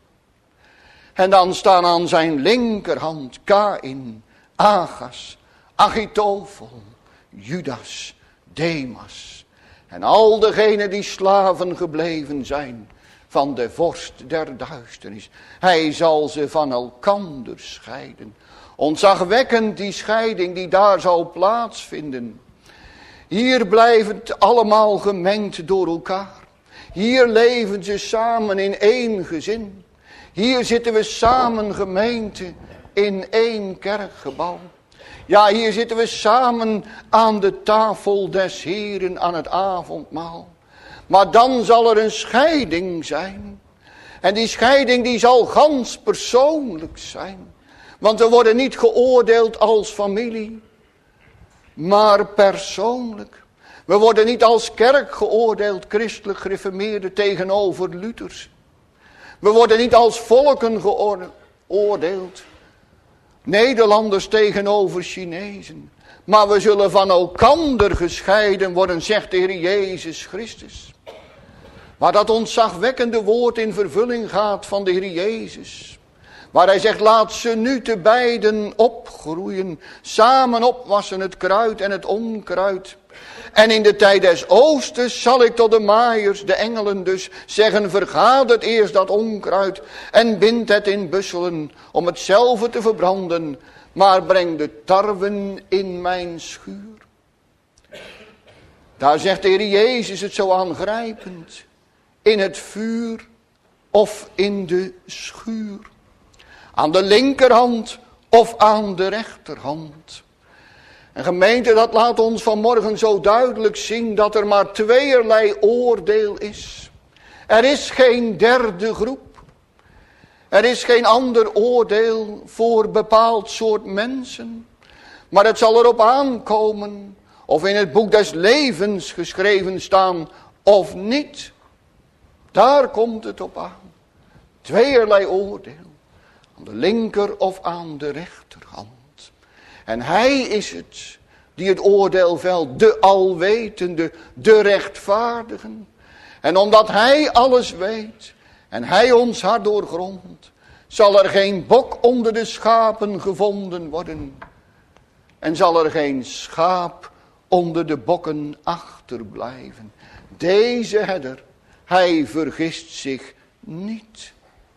A: En dan staan aan zijn linkerhand Kaïn, Agas, Achitofel, Judas, Demas. En al degenen die slaven gebleven zijn van de vorst der duisternis. Hij zal ze van elkander scheiden. Ontzagwekkend die scheiding die daar zal plaatsvinden. Hier blijven het allemaal gemengd door elkaar. Hier leven ze samen in één gezin. Hier zitten we samen gemeente in één kerkgebouw. Ja, hier zitten we samen aan de tafel des Heren aan het avondmaal. Maar dan zal er een scheiding zijn. En die scheiding die zal gans persoonlijk zijn. Want we worden niet geoordeeld als familie, maar persoonlijk. We worden niet als kerk geoordeeld, christelijk gereformeerden tegenover Luthers. We worden niet als volken geoordeeld, Nederlanders tegenover Chinezen. Maar we zullen van elkander gescheiden worden, zegt de Heer Jezus Christus. Waar dat ontzagwekkende woord in vervulling gaat van de Heer Jezus. Waar hij zegt, laat ze nu te beiden opgroeien. Samen opwassen het kruid en het onkruid. En in de tijd des oostens zal ik tot de maaiers, de engelen dus, zeggen, vergadert eerst dat onkruid en bindt het in busselen om hetzelfde te verbranden. Maar breng de tarwen in mijn schuur. Daar zegt de Heer Jezus het zo aangrijpend. In het vuur of in de schuur. Aan de linkerhand of aan de rechterhand. En gemeente, dat laat ons vanmorgen zo duidelijk zien dat er maar tweeërlei oordeel is. Er is geen derde groep. Er is geen ander oordeel voor bepaald soort mensen. Maar het zal erop aankomen of in het boek des levens geschreven staan of niet. Daar komt het op aan. Tweeërlei oordeel. Aan de linker of aan de rechterhand. En hij is het die het oordeel velt, de alwetende, de rechtvaardige. En omdat hij alles weet en hij ons hart doorgrondt, zal er geen bok onder de schapen gevonden worden. En zal er geen schaap onder de bokken achterblijven. Deze herder, hij vergist zich niet.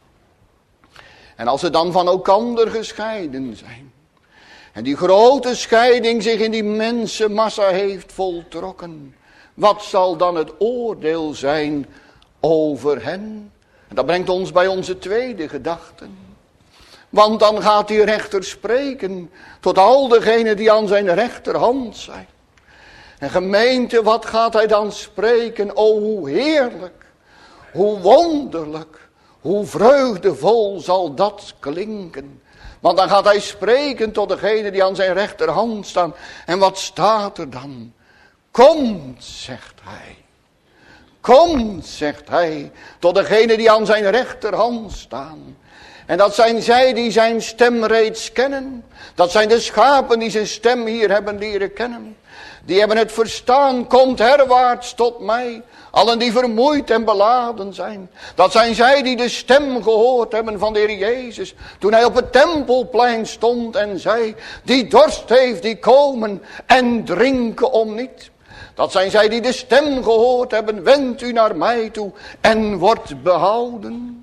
A: En als ze dan van elkander gescheiden zijn. En die grote scheiding zich in die mensenmassa heeft voltrokken. Wat zal dan het oordeel zijn over hen? En dat brengt ons bij onze tweede gedachte. Want dan gaat die rechter spreken tot al degenen die aan zijn rechterhand zijn. En gemeente, wat gaat hij dan spreken? O, hoe heerlijk, hoe wonderlijk, hoe vreugdevol zal dat klinken. Want dan gaat hij spreken tot degenen die aan zijn rechterhand staan. En wat staat er dan? Komt, zegt hij. Komt, zegt hij, tot degenen die aan zijn rechterhand staan. En dat zijn zij die zijn stem reeds kennen. Dat zijn de schapen die zijn stem hier hebben leren kennen. die hebben het verstaan. Komt herwaarts tot mij, allen die vermoeid en beladen zijn. Dat zijn zij die de stem gehoord hebben van de Heer Jezus. Toen hij op het tempelplein stond en zei, die dorst heeft, die komen en drinken om niet. Dat zijn zij die de stem gehoord hebben, wendt u naar mij toe en wordt behouden.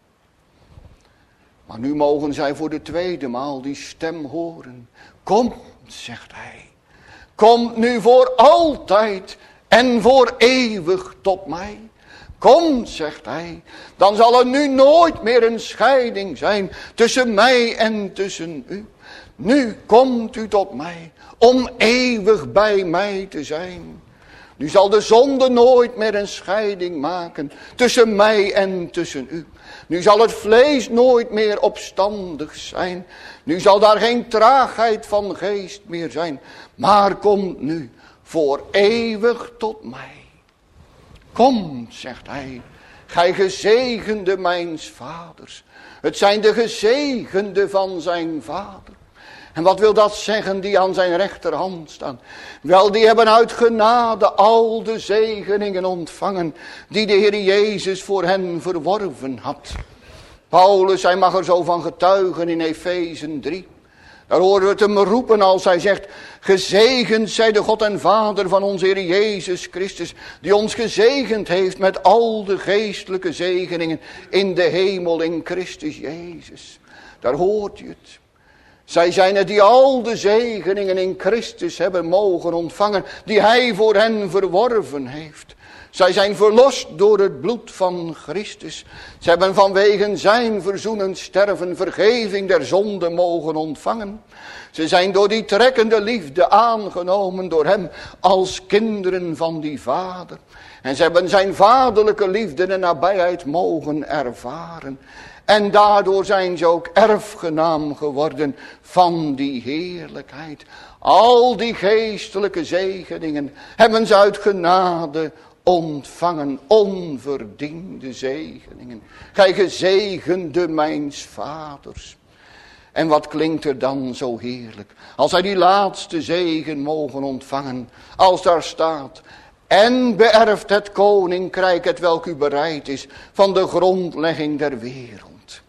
A: Maar nu mogen zij voor de tweede maal die stem horen. Kom, zegt hij. Kom nu voor altijd en voor eeuwig tot mij. Kom, zegt hij. Dan zal er nu nooit meer een scheiding zijn tussen mij en tussen u. Nu komt u tot mij om eeuwig bij mij te zijn. Nu zal de zonde nooit meer een scheiding maken tussen mij en tussen u. Nu zal het vlees nooit meer opstandig zijn. Nu zal daar geen traagheid van geest meer zijn. Maar komt nu voor eeuwig tot mij. Kom, zegt hij, gij gezegende mijns vaders. Het zijn de gezegende van zijn vader. En wat wil dat zeggen die aan zijn rechterhand staan? Wel, die hebben uit genade al de zegeningen ontvangen die de Heer Jezus voor hen verworven had. Paulus, hij mag er zo van getuigen in Efezen 3. Daar horen we het hem roepen als hij zegt, gezegend zij de God en Vader van onze Heer Jezus Christus, die ons gezegend heeft met al de geestelijke zegeningen in de hemel in Christus Jezus. Daar hoort u het. Zij zijn het die al de zegeningen in Christus hebben mogen ontvangen, die hij voor hen verworven heeft. Zij zijn verlost door het bloed van Christus. Ze hebben vanwege zijn verzoenend sterven vergeving der zonde mogen ontvangen. Ze zijn door die trekkende liefde aangenomen door hem als kinderen van die vader. En ze hebben zijn vaderlijke liefde en nabijheid mogen ervaren. En daardoor zijn ze ook erfgenaam geworden van die heerlijkheid. Al die geestelijke zegeningen hebben ze uit genade ontvangen, onverdiende zegeningen. Gij gezegende mijns vaders. En wat klinkt er dan zo heerlijk, als zij die laatste zegen mogen ontvangen, als daar staat, en beërft het koninkrijk het welk u bereid is van de grondlegging der wereld.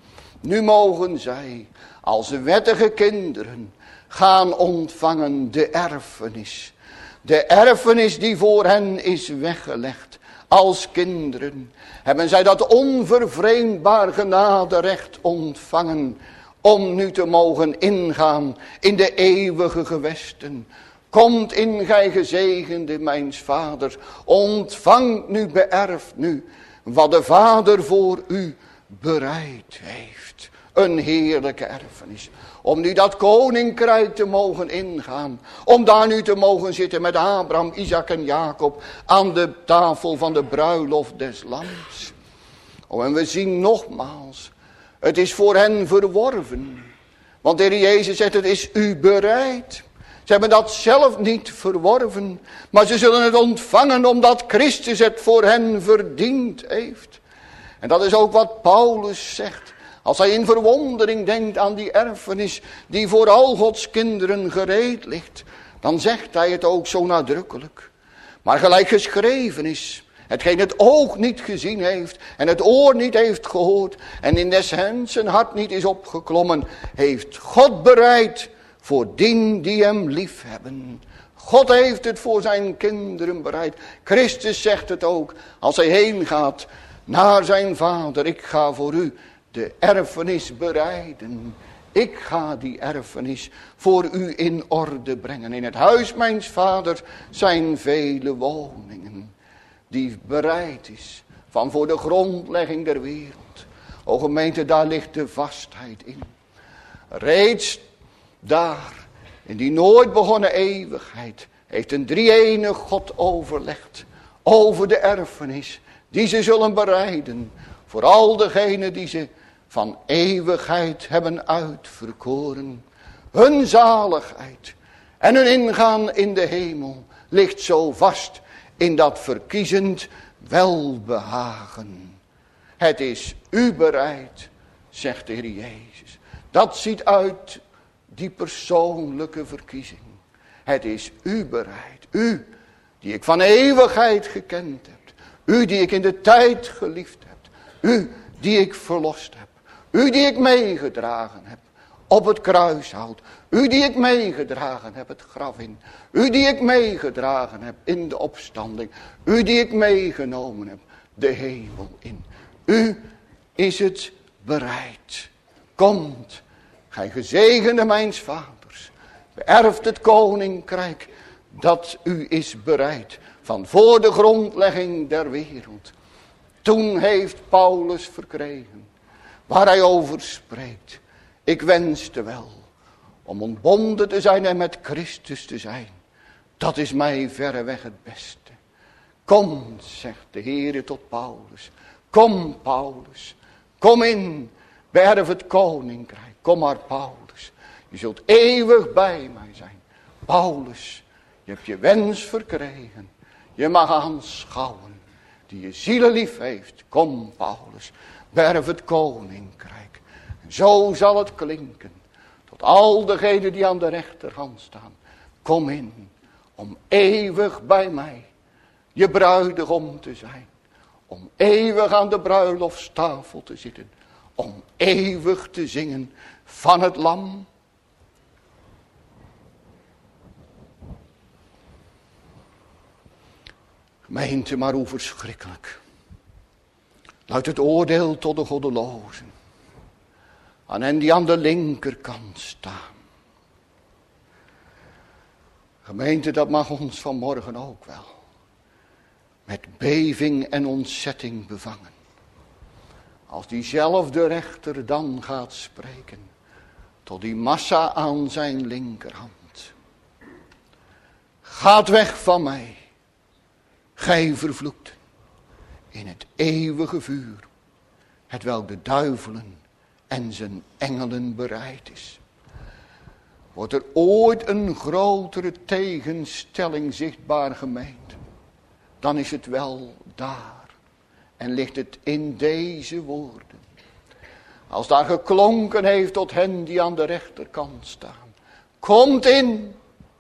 A: Nu mogen zij als wettige kinderen gaan ontvangen de erfenis. De erfenis die voor hen is weggelegd. Als kinderen hebben zij dat onvervreemdbaar genaderecht ontvangen om nu te mogen ingaan in de eeuwige gewesten. Komt in, gij gezegende mijns vaders, ontvangt nu, beërft nu wat de Vader voor u bereid heeft. Een heerlijke erfenis. Om nu dat koninkrijk te mogen ingaan. Om daar nu te mogen zitten met Abraham, Isaac en Jacob aan de tafel van de bruiloft des lams. Oh, en we zien nogmaals, het is voor hen verworven. Want de Heer Jezus zegt, het is u bereid. Ze hebben dat zelf niet verworven, maar ze zullen het ontvangen omdat Christus het voor hen verdiend heeft. En dat is ook wat Paulus zegt. Als hij in verwondering denkt aan die erfenis die voor al Gods kinderen gereed ligt, dan zegt hij het ook zo nadrukkelijk. Maar gelijk geschreven is, hetgeen het oog niet gezien heeft en het oor niet heeft gehoord en in des mensen hart niet is opgeklommen, heeft God bereid voor dien die hem lief hebben. God heeft het voor zijn kinderen bereid. Christus zegt het ook als hij heen gaat naar zijn Vader. Ik ga voor u de erfenis bereiden. Ik ga die erfenis voor u in orde brengen. In het huis mijns vaders zijn vele woningen. Die bereid is van voor de grondlegging der wereld. O gemeente, daar ligt de vastheid in. Reeds daar, in die nooit begonnen eeuwigheid, heeft een drie-enige God overlegd over de erfenis die ze zullen bereiden voor al degenen die ze van eeuwigheid hebben uitverkoren. Hun zaligheid en hun ingaan in de hemel ligt zo vast in dat verkiezend welbehagen. Het is u bereid, zegt de Heer Jezus. Dat ziet uit die persoonlijke verkiezing. Het is u bereid. U die ik van eeuwigheid gekend heb. U die ik in de tijd geliefd heb. U die ik verlost heb. U die ik meegedragen heb op het kruishout. U die ik meegedragen heb het graf in. U die ik meegedragen heb in de opstanding. U die ik meegenomen heb de hemel in. U is het bereid. Komt, gij gezegende mijns vaders. Beërft het koninkrijk dat u is bereid. Van voor de grondlegging der wereld. Toen heeft Paulus verkregen. Waar hij over spreekt. Ik wenste wel om ontbonden te zijn en met Christus te zijn. Dat is mij verreweg het beste. Kom, zegt de Heere tot Paulus. Kom, Paulus. Kom in. Beërf het koninkrijk. Kom maar, Paulus. Je zult eeuwig bij mij zijn. Paulus, je hebt je wens verkregen. Je mag aanschouwen. Die je zielen lief heeft. Kom, Paulus. Beërf het koninkrijk. En zo zal het klinken. Tot al degenen die aan de rechterhand staan. Kom in. Om eeuwig bij mij. Je bruidegom te zijn. Om eeuwig aan de bruiloftstafel te zitten. Om eeuwig te zingen van het lam. Gemeente, maar hoe verschrikkelijk. Luidt het oordeel tot de goddelozen. Aan hen die aan de linkerkant staan. Gemeente, dat mag ons vanmorgen ook wel. Met beving en ontzetting bevangen. Als diezelfde rechter dan gaat spreken. Tot die massa aan zijn linkerhand. Gaat weg van mij. Gij vervloekt. In het eeuwige vuur. Hetwelk de duivelen en zijn engelen bereid is. Wordt er ooit een grotere tegenstelling zichtbaar, gemeente, dan is het wel daar. En ligt het in deze woorden. Als daar geklonken heeft tot hen die aan de rechterkant staan. Komt in.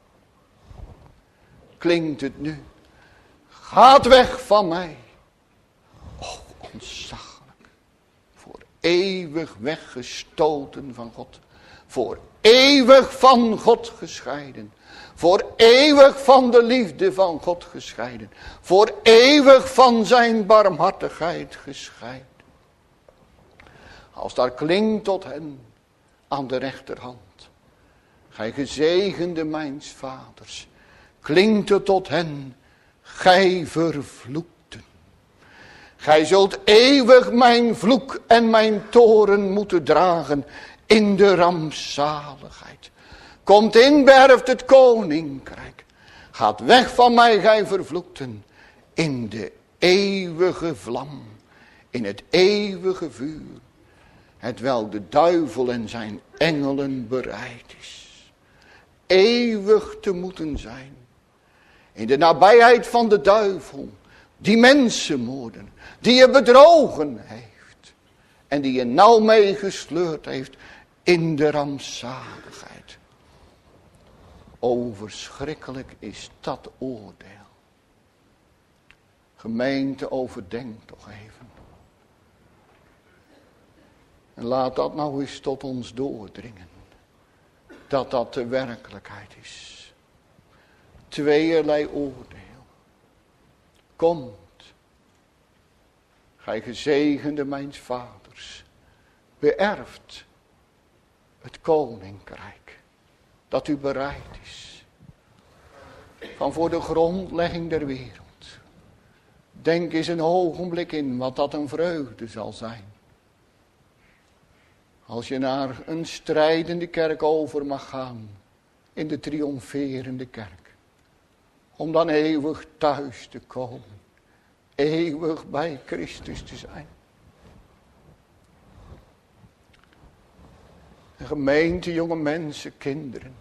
A: Klinkt het nu. Gaat weg van mij. O, ontzaglijk. Voor eeuwig weggestoten van God. Voor eeuwig van God gescheiden. Voor eeuwig van de liefde van God gescheiden. Voor eeuwig van zijn barmhartigheid gescheiden. Als daar klinkt tot hen aan de rechterhand. Gij gezegende mijns vaders. Klinkt het tot hen. Gij vervloekten. Gij zult eeuwig mijn vloek en mijn toren moeten dragen in de rampzaligheid. Komt in, beërft het koninkrijk. Gaat weg van mij, gij vervloekten, in de eeuwige vlam, in het eeuwige vuur, hetwelk de duivel en zijn engelen bereid is. Eeuwig te moeten zijn. In de nabijheid van de duivel, die mensenmoorden, die je bedrogen heeft. En die je nauw meegesleurd heeft in de rampzaligheid. O, verschrikkelijk is dat oordeel. Gemeente, overdenk toch even. En laat dat nou eens tot ons doordringen. Dat dat de werkelijkheid is. Tweeërlei oordeel. Komt, gij gezegende mijns vaders, beërft het koninkrijk dat u bereid is. Van voor de grondlegging der wereld. Denk eens een ogenblik in wat dat een vreugde zal zijn. Als je naar een strijdende kerk over mag gaan. In de triomferende kerk. Om dan eeuwig thuis te komen. Eeuwig bij Christus te zijn. Een gemeente, jonge mensen, kinderen.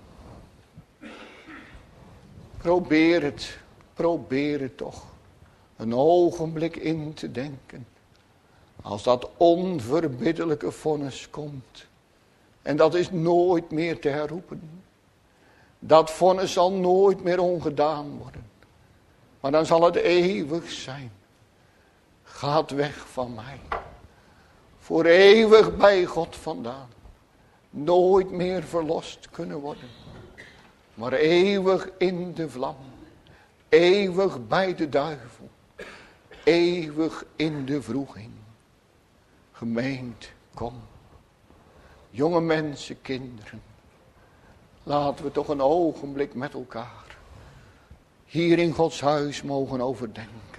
A: Probeer het toch. Een ogenblik in te denken. Als dat onverbiddelijke vonnis komt. En dat is nooit meer te herroepen. Dat vonnis zal nooit meer ongedaan worden. Maar dan zal het eeuwig zijn. Gaat weg van mij. Voor eeuwig bij God vandaan. Nooit meer verlost kunnen worden. Maar eeuwig in de vlam. Eeuwig bij de duivel. Eeuwig in de wroeging. Gemeente, kom. Jonge mensen, kinderen. Laten we toch een ogenblik met elkaar hier in Gods huis mogen overdenken.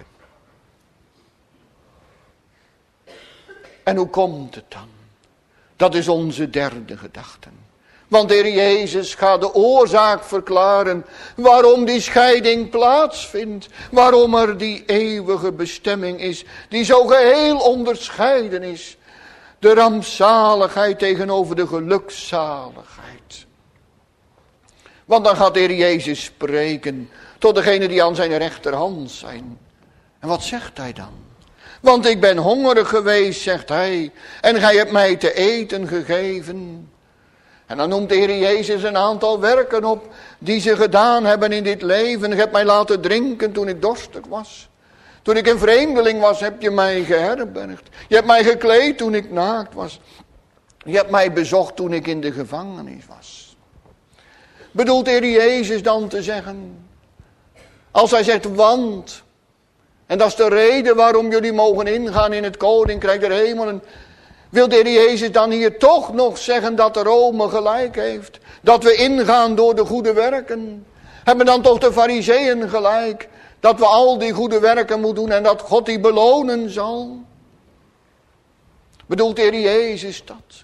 A: En hoe komt het dan? Dat is onze derde gedachte. Want de Heer Jezus gaat de oorzaak verklaren waarom die scheiding plaatsvindt. Waarom er die eeuwige bestemming is, die zo geheel onderscheiden is. De rampzaligheid tegenover de gelukzaligheid. Want dan gaat de Heer Jezus spreken tot degenen die aan zijn rechterhand zijn. En wat zegt hij dan? Want ik ben hongerig geweest, zegt hij, en gij hebt mij te eten gegeven. En dan noemt de Heer Jezus een aantal werken op die ze gedaan hebben in dit leven. Je hebt mij laten drinken toen ik dorstig was. Toen ik een vreemdeling was, heb je mij geherbergd. Je hebt mij gekleed toen ik naakt was. Je hebt mij bezocht toen ik in de gevangenis was. Bedoelt de Heer Jezus dan te zeggen, als hij zegt want, en dat is de reden waarom jullie mogen ingaan in het koninkrijk der hemelen, wil de Heer Jezus dan hier toch nog zeggen dat de Rome gelijk heeft? Dat we ingaan door de goede werken? Hebben dan toch de Farizeeën gelijk? Dat we al die goede werken moeten doen en dat God die belonen zal? Bedoelt de Heer Jezus dat?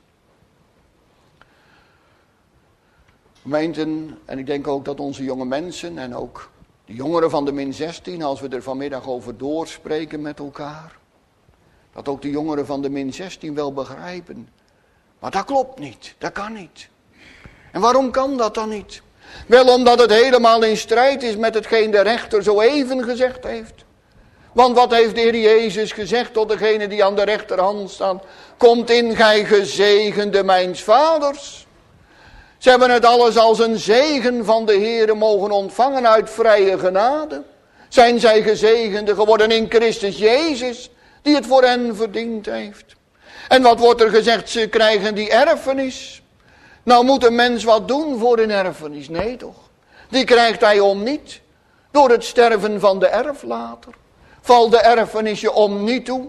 A: Gemeenten, en ik denk ook dat onze jonge mensen en ook de jongeren van de min 16, als we er vanmiddag over doorspreken met elkaar, dat ook de jongeren van de min 16 wel begrijpen. Maar dat klopt niet, dat kan niet. En waarom kan dat dan niet? Wel omdat het helemaal in strijd is met hetgeen de rechter zo even gezegd heeft. Want wat heeft de Heer Jezus gezegd tot degene die aan de rechterhand staan? Komt in, gij gezegende mijns vaders. Ze hebben het alles als een zegen van de Heere mogen ontvangen uit vrije genade. Zijn zij gezegende geworden in Christus Jezus, die het voor hen verdiend heeft. En wat wordt er gezegd? Ze krijgen die erfenis. Nou moet een mens wat doen voor een erfenis? Nee toch? Die krijgt hij om niet. Door het sterven van de erflater. Valt de erfenis je om niet toe.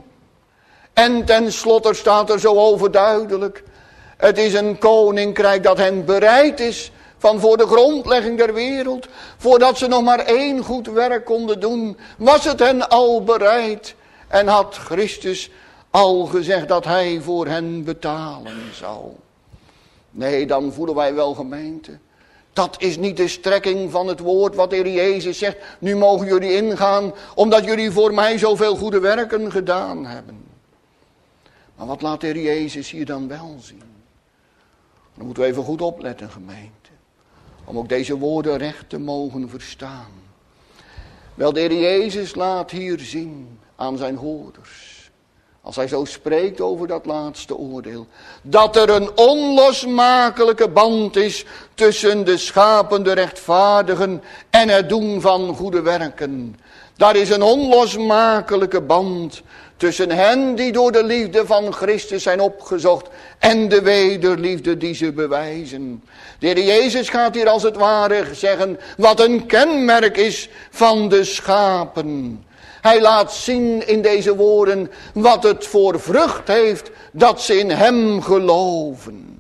A: En tenslotte staat er zo overduidelijk. Het is een koninkrijk dat hen bereid is van voor de grondlegging der wereld. Voordat ze nog maar één goed werk konden doen, was het hen al bereid. En had Christus al gezegd dat hij voor hen betalen zou. Nee, dan voelen wij wel, gemeente. Dat is niet de strekking van het woord wat de Heer Jezus zegt. Nu mogen jullie ingaan omdat jullie voor mij zoveel goede werken gedaan hebben. Maar wat laat de Heer Jezus hier dan wel zien? Dan moeten we even goed opletten, gemeente. Om ook deze woorden recht te mogen verstaan. Wel, de Heer Jezus laat hier zien aan zijn hoorders. Als hij zo spreekt over dat laatste oordeel. Dat er een onlosmakelijke band is tussen de schapende rechtvaardigen en het doen van goede werken. Daar is een onlosmakelijke band tussen hen die door de liefde van Christus zijn opgezocht en de wederliefde die ze bewijzen. De Heer Jezus gaat hier als het ware zeggen wat een kenmerk is van de schapen. Hij laat zien in deze woorden wat het voor vrucht heeft dat ze in hem geloven.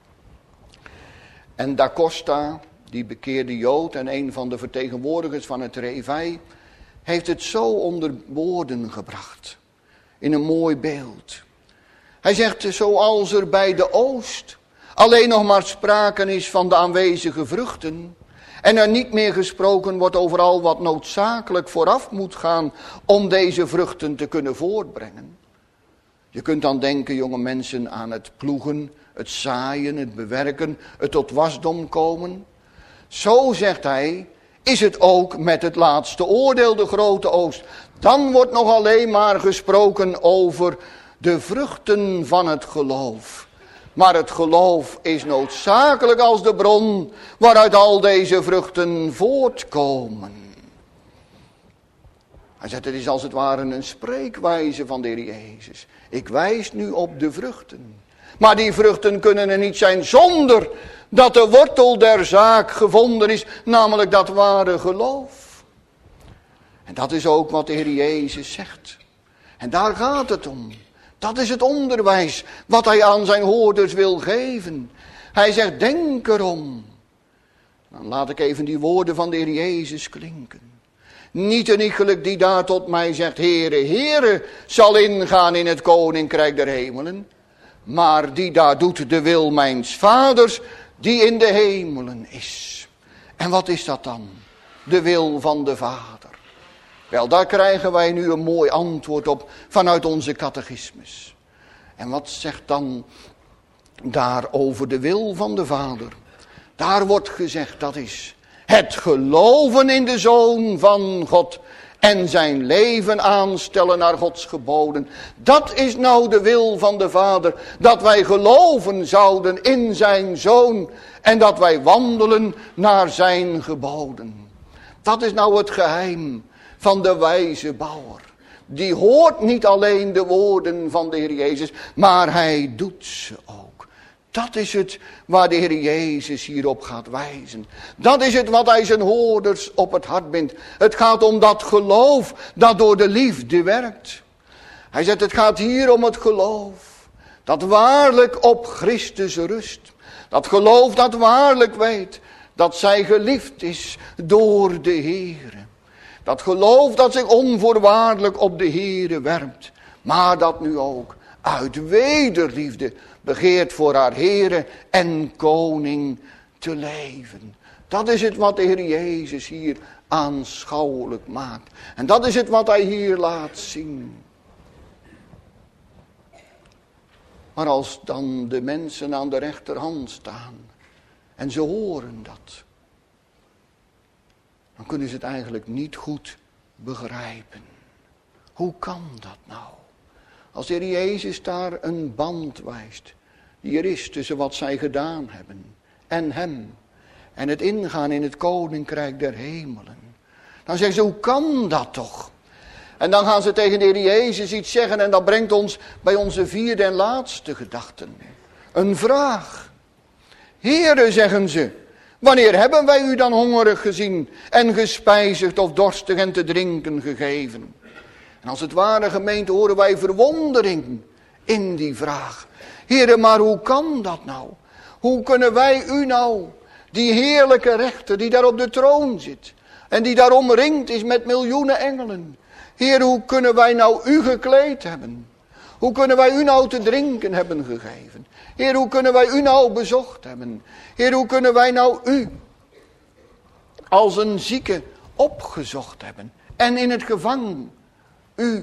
A: En Da Costa, die bekeerde Jood en een van de vertegenwoordigers van het Reviij, heeft het zo onder woorden gebracht. In een mooi beeld. Hij zegt, zoals er bij de oogst alleen nog maar sprake is van de aanwezige vruchten, en er niet meer gesproken wordt over al wat noodzakelijk vooraf moet gaan om deze vruchten te kunnen voortbrengen. Je kunt dan denken, jonge mensen, aan het ploegen, het zaaien, het bewerken, het tot wasdom komen. Zo, zegt hij, is het ook met het laatste oordeel, de grote oogst. Dan wordt nog alleen maar gesproken over de vruchten van het geloof. Maar het geloof is noodzakelijk als de bron waaruit al deze vruchten voortkomen. Hij zegt, het is als het ware een spreekwijze van de Heer Jezus. Ik wijs nu op de vruchten. Maar die vruchten kunnen er niet zijn zonder dat de wortel der zaak gevonden is, namelijk dat ware geloof. En dat is ook wat de Heer Jezus zegt. En daar gaat het om. Dat is het onderwijs wat hij aan zijn hoorders wil geven. Hij zegt, denk erom. Dan laat ik even die woorden van de Heer Jezus klinken. Niet een iegelijk die daar tot mij zegt, Heere, Heere, zal ingaan in het koninkrijk der hemelen. Maar die daar doet de wil mijns vaders, die in de hemelen is. En wat is dat dan? De wil van de Vader. Wel, daar krijgen wij nu een mooi antwoord op vanuit onze catechismus. En wat zegt dan daar over de wil van de Vader? Daar wordt gezegd, dat is het geloven in de Zoon van God en zijn leven aanstellen naar Gods geboden. Dat is nou de wil van de Vader, dat wij geloven zouden in zijn Zoon en dat wij wandelen naar zijn geboden. Dat is nou het geheim van de wijze bouwer. Die hoort niet alleen de woorden van de Heer Jezus, maar hij doet ze ook. Dat is het waar de Heer Jezus hierop gaat wijzen. Dat is het wat hij zijn hoorders op het hart bindt. Het gaat om dat geloof dat door de liefde werkt. Hij zegt, het gaat hier om het geloof dat waarlijk op Christus rust. Dat geloof dat waarlijk weet dat zij geliefd is door de Heere. Dat geloof dat zich onvoorwaardelijk op de Heere werpt. Maar dat nu ook uit wederliefde begeert voor haar Heere en Koning te leven. Dat is het wat de Heer Jezus hier aanschouwelijk maakt. En dat is het wat hij hier laat zien. Maar als dan de mensen aan de rechterhand staan en ze horen dat, dan kunnen ze het eigenlijk niet goed begrijpen. Hoe kan dat nou? Als de Heer Jezus daar een band wijst die er is tussen wat zij gedaan hebben en hem en het ingaan in het koninkrijk der hemelen, dan zeggen ze, hoe kan dat toch? En dan gaan ze tegen de Heer Jezus iets zeggen en dat brengt ons bij onze vierde en laatste gedachten. Een vraag. Heere, zeggen ze, wanneer hebben wij u dan hongerig gezien en gespijzigd of dorstig en te drinken gegeven? En als het ware gemeente horen wij verwondering in die vraag. Heere, maar hoe kan dat nou? Hoe kunnen wij u nou, die heerlijke rechter die daar op de troon zit en die daar omringd is met miljoenen engelen. Heer, hoe kunnen wij nou u gekleed hebben? Hoe kunnen wij u nou te drinken hebben gegeven? Heer, hoe kunnen wij u nou bezocht hebben? Heer, hoe kunnen wij nou u als een zieke opgezocht hebben en in het gevangen u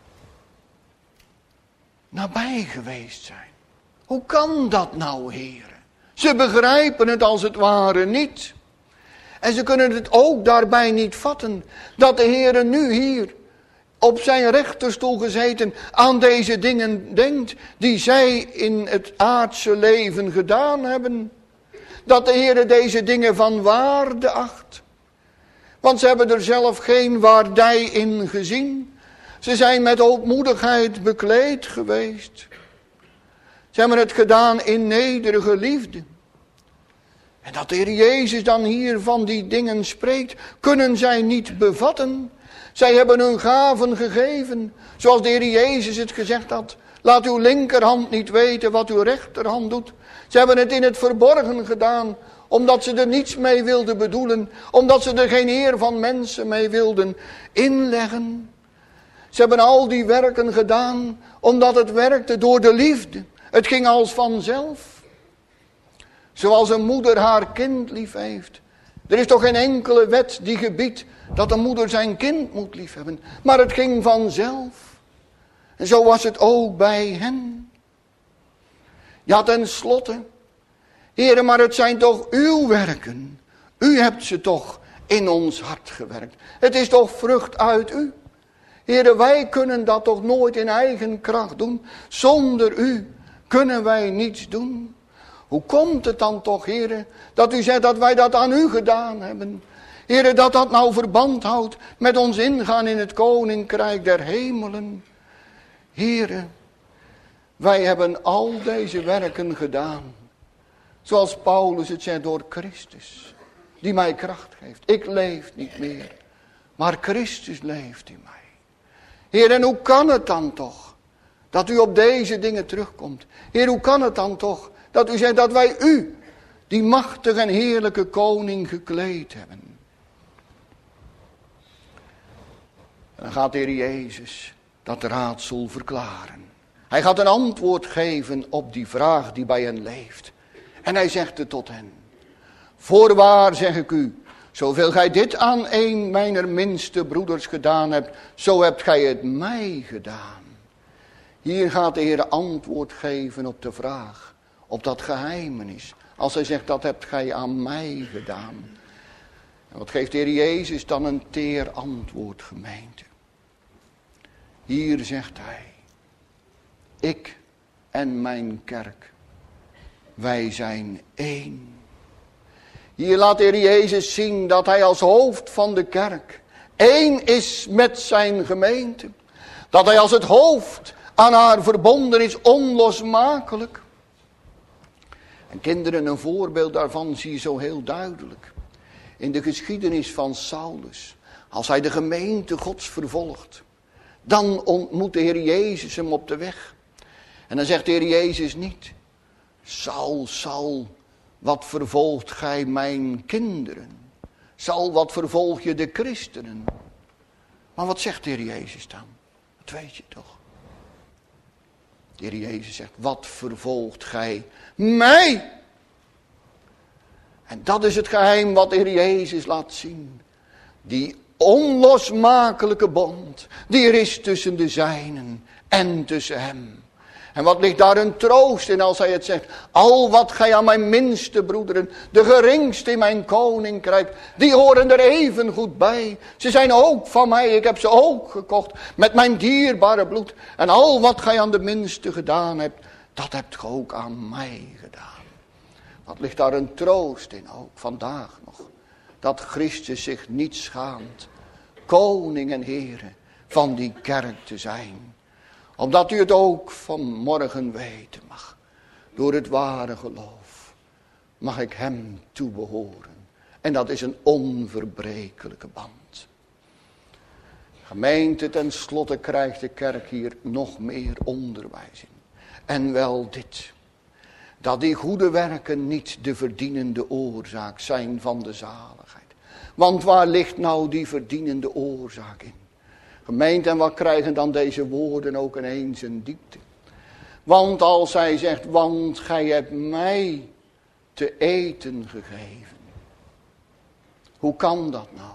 A: nabij geweest zijn? Hoe kan dat nou, Heer? Ze begrijpen het als het ware niet. En ze kunnen het ook daarbij niet vatten dat de Heer nu hier op zijn rechterstoel gezeten aan deze dingen denkt die zij in het aardse leven gedaan hebben. Dat de Heer deze dingen van waarde acht. Want ze hebben er zelf geen waardij in gezien. Ze zijn met ootmoedigheid bekleed geweest. Ze hebben het gedaan in nederige liefde. En dat de Heer Jezus dan hier van die dingen spreekt, kunnen zij niet bevatten. Zij hebben hun gaven gegeven, zoals de Heer Jezus het gezegd had. Laat uw linkerhand niet weten wat uw rechterhand doet. Ze hebben het in het verborgen gedaan, omdat ze er niets mee wilden bedoelen. Omdat ze er geen eer van mensen mee wilden inleggen. Ze hebben al die werken gedaan, omdat het werkte door de liefde. Het ging als vanzelf. Zoals een moeder haar kind lief heeft. Er is toch geen enkele wet die gebiedt dat een moeder zijn kind moet liefhebben. Maar het ging vanzelf. En zo was het ook bij hen. Ja, tenslotte. Heere, maar het zijn toch uw werken. U hebt ze toch in ons hart gewerkt. Het is toch vrucht uit u. Heere, wij kunnen dat toch nooit in eigen kracht doen. Zonder u Kunnen wij niets doen? Hoe komt het dan toch, Heere, dat u zegt dat wij dat aan u gedaan hebben? Heere, dat dat nou verband houdt met ons ingaan in het koninkrijk der hemelen. Heere, wij hebben al deze werken gedaan. Zoals Paulus het zegt, door Christus. Die mij kracht geeft. Ik leef niet meer. Maar Christus leeft in mij. Heer, en hoe kan het dan toch dat u op deze dingen terugkomt? Heer, hoe kan het dan toch dat u zegt dat wij u, die machtige en heerlijke koning, gekleed hebben? En dan gaat de Heer Jezus dat raadsel verklaren. Hij gaat een antwoord geven op die vraag die bij hen leeft. En hij zegt het tot hen. Voorwaar zeg ik u, zoveel gij dit aan een mijner minste broeders gedaan hebt, zo hebt gij het mij gedaan. Hier gaat de Heer antwoord geven op de vraag, op dat geheimenis. Als hij zegt, dat hebt gij aan mij gedaan. En wat geeft de Heer Jezus dan een teer antwoord, gemeente? Hier zegt hij, ik en mijn kerk, wij zijn één. Hier laat de Heer Jezus zien dat hij als hoofd van de kerk één is met zijn gemeente. Dat hij als het hoofd aan haar verbonden is, onlosmakelijk. En kinderen, een voorbeeld daarvan zie je zo heel duidelijk. In de geschiedenis van Saulus. Als hij de gemeente Gods vervolgt. Dan ontmoet de Heer Jezus hem op de weg. En dan zegt de Heer Jezus niet: Saul, Saul, wat vervolgt gij mijn kinderen? Saul, wat vervolg je de christenen? Maar wat zegt de Heer Jezus dan? Dat weet je toch? De Heer Jezus zegt: wat vervolgt gij mij? En dat is het geheim wat de Heer Jezus laat zien. Die onlosmakelijke bond die er is tussen de zijnen en tussen hem. En wat ligt daar een troost in als hij het zegt: al wat gij aan mijn minste broederen, de geringste in mijn koninkrijk, die horen er even goed bij. Ze zijn ook van mij, ik heb ze ook gekocht met mijn dierbare bloed. En al wat gij aan de minste gedaan hebt, dat hebt gij ook aan mij gedaan. Wat ligt daar een troost in, ook vandaag nog. Dat Christus zich niet schaamt, koning en Heere van die kerk te zijn. Omdat u het ook vanmorgen weten mag. Door het ware geloof mag ik hem toebehoren. En dat is een onverbrekelijke band. Gemeente, ten slotte krijgt de kerk hier nog meer onderwijs in. En wel dit: dat die goede werken niet de verdienende oorzaak zijn van de zaligheid. Want waar ligt nou die verdienende oorzaak in? Gemeente, en wat krijgen dan deze woorden ook ineens een diepte? Want als hij zegt: want gij hebt mij te eten gegeven. Hoe kan dat nou?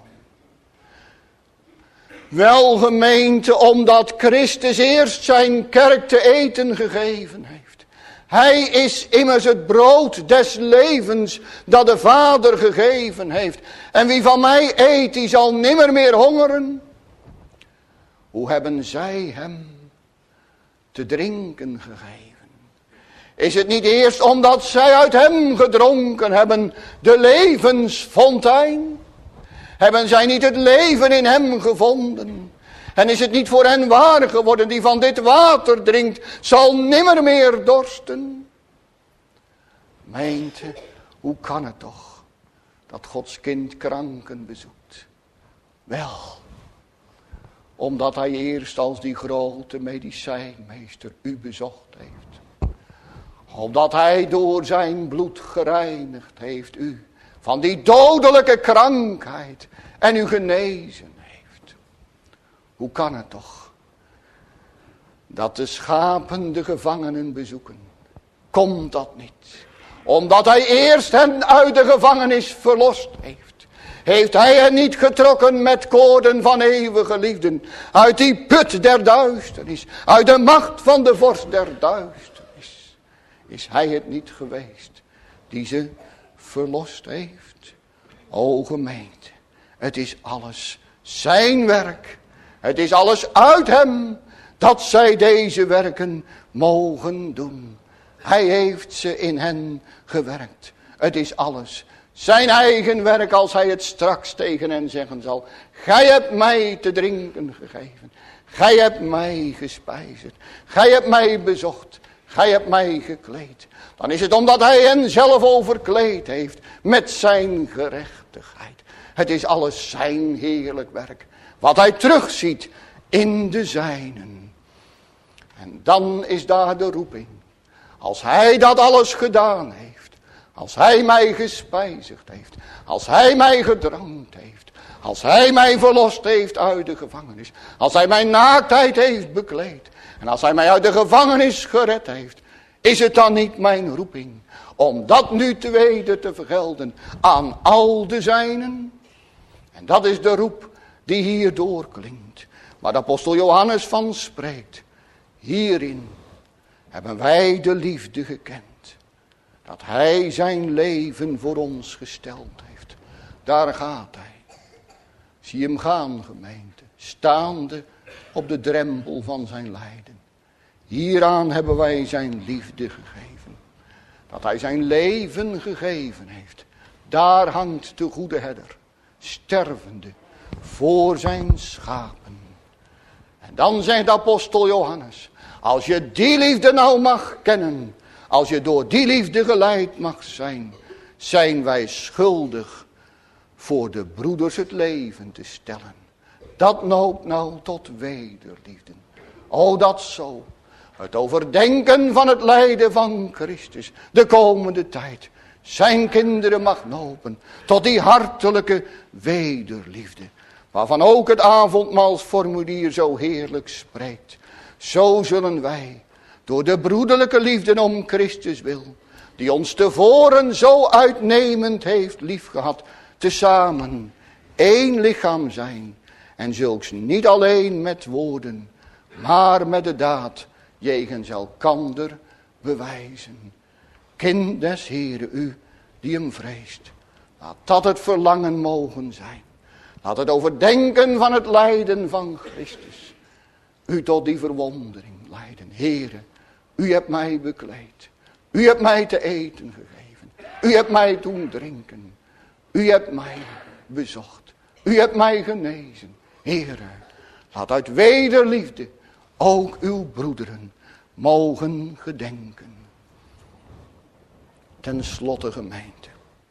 A: Wel, gemeente, omdat Christus eerst zijn kerk te eten gegeven heeft. Hij is immers het brood des levens dat de Vader gegeven heeft. En wie van mij eet, die zal nimmer meer hongeren. Hoe hebben zij hem te drinken gegeven? Is het niet eerst omdat zij uit hem gedronken hebben, de levensfontein? Hebben zij niet het leven in hem gevonden? En is het niet voor hen waar geworden: die van dit water drinkt, zal nimmer meer dorsten? Gemeente, hoe kan het toch dat Gods kind kranken bezoekt? Wel, omdat hij eerst als die grote medicijnmeester u bezocht heeft. Omdat hij door zijn bloed gereinigd heeft u van die dodelijke krankheid en u genezen heeft. Hoe kan het toch dat de schapen de gevangenen bezoeken? Komt dat niet omdat hij eerst hen uit de gevangenis verlost heeft? Heeft hij hen niet getrokken met koorden van eeuwige liefde uit die put der duisternis, uit de macht van de vorst der duisternis? Is hij het niet geweest die ze verlost heeft? O gemeente, het is alles zijn werk. Het is alles uit hem dat zij deze werken mogen doen. Hij heeft ze in hen gewerkt. Het is alles zijn eigen werk als hij het straks tegen hen zeggen zal. Gij hebt mij te drinken gegeven. Gij hebt mij gespijzerd. Gij hebt mij bezocht. Gij hebt mij gekleed. Dan is het omdat hij hen zelf overkleed heeft met zijn gerechtigheid. Het is alles zijn heerlijk werk. Wat hij terugziet in de zijnen. En dan is daar de roeping. Als hij dat alles gedaan heeft. Als hij mij gespijzigd heeft. Als hij mij gedrankt heeft. Als hij mij verlost heeft uit de gevangenis. Als hij mijn naaktheid heeft bekleed. En als hij mij uit de gevangenis gered heeft. Is het dan niet mijn roeping. Om dat nu te weten te vergelden aan al de zijnen. En dat is de roep die hier doorklinkt. Waar de apostel Johannes van spreekt. Hierin hebben wij de liefde gekend. Dat hij zijn leven voor ons gesteld heeft. Daar gaat hij. Zie hem gaan, gemeente. Staande op de drempel van zijn lijden. Hieraan hebben wij zijn liefde gegeven. Dat hij zijn leven gegeven heeft. Daar hangt de goede herder. Stervende voor zijn schapen. En dan zegt de apostel Johannes. Als je die liefde nou mag kennen. Als je door die liefde geleid mag zijn. Zijn wij schuldig voor de broeders het leven te stellen. Dat noopt nou tot wederliefde. O dat zo. Het overdenken van het lijden van Christus. De komende tijd. Zijn kinderen mag nopen. Tot die hartelijke wederliefde. Waarvan ook het avondmaalsformulier zo heerlijk spreekt. Zo zullen wij. Door de broederlijke liefde om Christus wil. Die ons tevoren zo uitnemend heeft liefgehad. Tezamen één lichaam zijn. En zulks niet alleen met woorden. Maar met de daad. Jegens elkander bewijzen. Kind des Heeren, u die hem vreest. Laat dat het verlangen mogen zijn. Laat het overdenken van het lijden van Christus. U tot die verwondering leiden. Heere, u hebt mij bekleed. U hebt mij te eten gegeven. U hebt mij doen drinken. U hebt mij bezocht. U hebt mij genezen. Heere, laat uit wederliefde ook uw broederen mogen gedenken. Ten slotte, gemeente.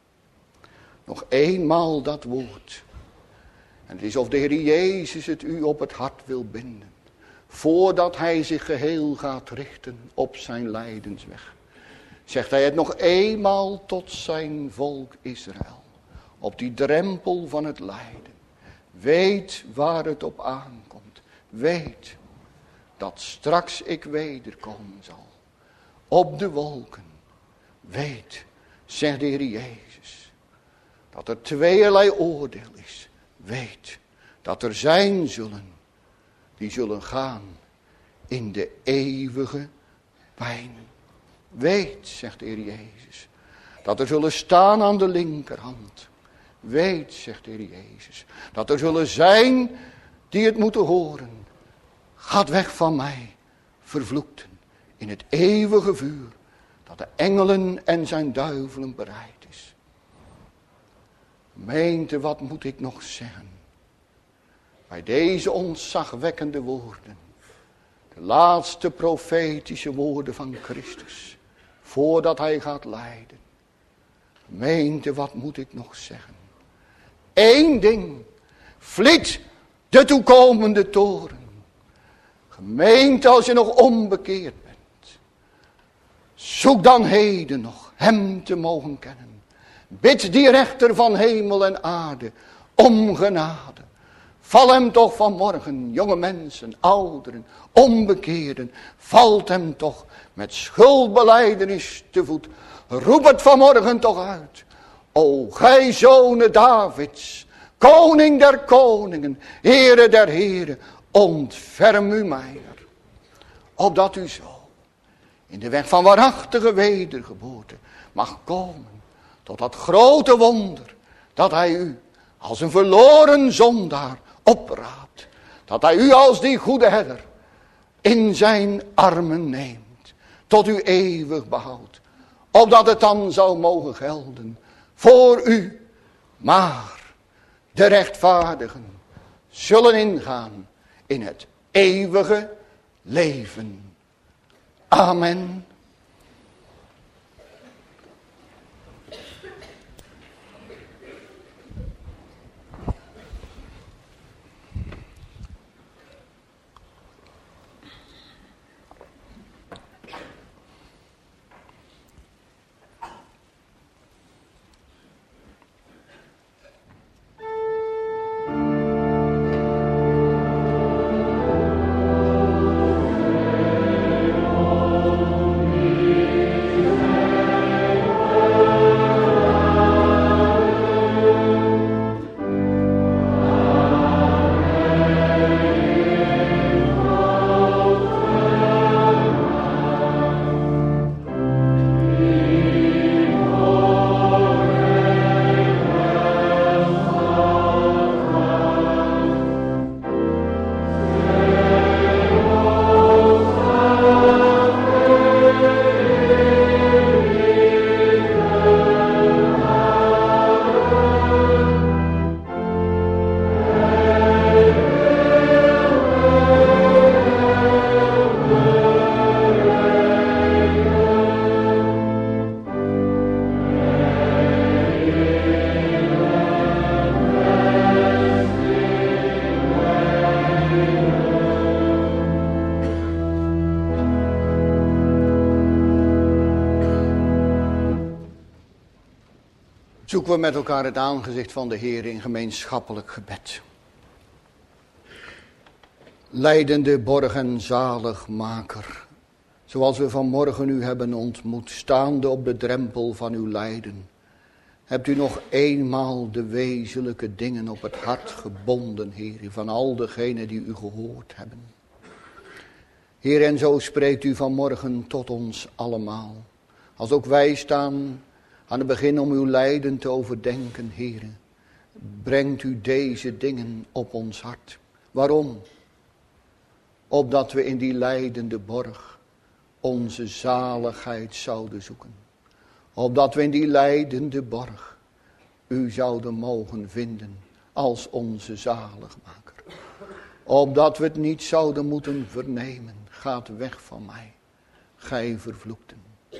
A: Nog eenmaal dat woord. En het is of de Heer Jezus het u op het hart wil binden. Voordat hij zich geheel gaat richten op zijn lijdensweg. Zegt hij het nog eenmaal tot zijn volk Israël. Op die drempel van het lijden. Weet waar het op aankomt. Weet dat straks ik wederkomen zal. Op de wolken. Weet, zegt de Heer Jezus, dat er tweeërlei oordeel is. Weet dat er zijn zullen, die zullen gaan in de eeuwige pijn. Weet, zegt de Heer Jezus, dat er zullen staan aan de linkerhand. Weet, zegt de Heer Jezus, dat er zullen zijn die het moeten horen. Gaat weg van mij, vervloekten, in het eeuwige vuur, dat de engelen en zijn duivelen bereid is. Gemeente, wat moet ik nog zeggen? Bij deze ontzagwekkende woorden. De laatste profetische woorden van Christus. Voordat hij gaat lijden. Gemeente, wat moet ik nog zeggen? Eén ding. Vliet de toekomende toren. Gemeente, als je nog onbekeerd bent. Zoek dan heden nog hem te mogen kennen. Bid die rechter van hemel en aarde om genade. Val hem toch vanmorgen, jonge mensen, ouderen, onbekeerden. Valt hem toch met schuldbelijdenis te voet. Roep het vanmorgen toch uit. O gij zonen Davids, koning der koningen, Heere der heren, ontferm u mijner. Opdat u zo in de weg van waarachtige wedergeboorte mag komen tot dat grote wonder dat hij u als een verloren zondaar opraapt. Dat hij u als die goede herder in zijn armen neemt. tot uw eeuwig behoud. Opdat het dan zou mogen gelden voor u. Maar de rechtvaardigen zullen ingaan in het eeuwige leven. Amen. Zoeken we met elkaar het aangezicht van de Heer in gemeenschappelijk gebed. Lijdende borg en zaligmaker, zoals we vanmorgen u hebben ontmoet, staande op de drempel van uw lijden, hebt u nog eenmaal de wezenlijke dingen op het hart gebonden, Heer, van al degenen die u gehoord hebben. Heer, en zo spreekt u vanmorgen tot ons allemaal. Als ook wij staan aan het begin om uw lijden te overdenken, Heer, brengt u deze dingen op ons hart. Waarom? Opdat we in die lijdende borg onze zaligheid zouden zoeken. Opdat we in die lijdende borg u zouden mogen vinden als onze zaligmaker. Opdat we het niet zouden moeten vernemen. Gaat weg van mij, gij vervloekten.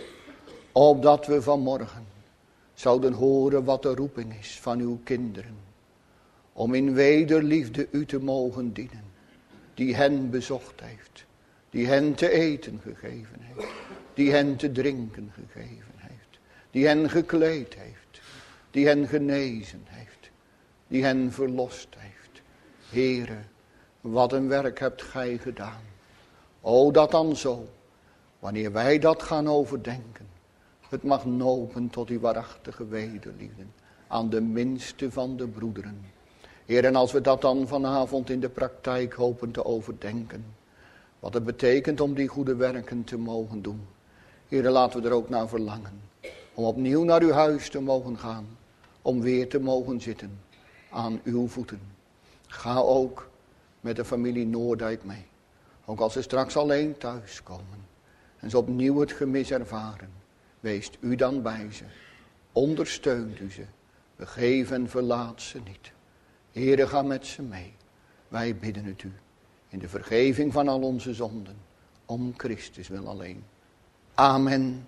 A: Opdat we vanmorgen zouden horen wat de roeping is van uw kinderen. Om in wederliefde u te mogen dienen. Die hen bezocht heeft. Die hen te eten gegeven heeft. Die hen te drinken gegeven heeft. Die hen gekleed heeft. Die hen genezen heeft. Die hen verlost heeft. Heere, wat een werk hebt gij gedaan. O, dat dan zo, wanneer wij dat gaan overdenken, het mag nopen tot die waarachtige wederliefde aan de minste van de broederen. Heer, en als we dat dan vanavond in de praktijk hopen te overdenken, wat het betekent om die goede werken te mogen doen. Heer, laten we er ook naar verlangen, om opnieuw naar uw huis te mogen gaan, om weer te mogen zitten aan uw voeten. Ga ook met de familie Noordijk mee. Ook als ze straks alleen thuiskomen en ze opnieuw het gemis ervaren, weest u dan bij ze. Ondersteunt u ze. Begeef en verlaat ze niet. Heere, ga met ze mee. Wij bidden het u. In de vergeving van al onze zonden. Om Christus wil alleen. Amen.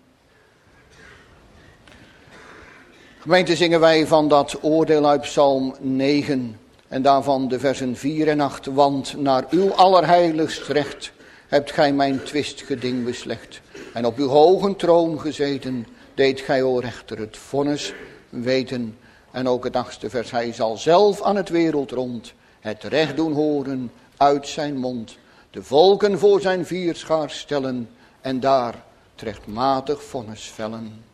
A: Gemeente, zingen wij van dat oordeel uit Psalm 9. En daarvan de versen 4 en 8. Want naar uw allerheiligst recht hebt gij mijn twistgeding beslecht. En op uw hoge troon gezeten deed gij, o rechter, het vonnis weten. En ook het 8e vers. Hij zal zelf aan het wereldrond het recht doen horen uit zijn mond. De volken voor zijn vierschaar stellen en daar rechtmatig vonnis vellen.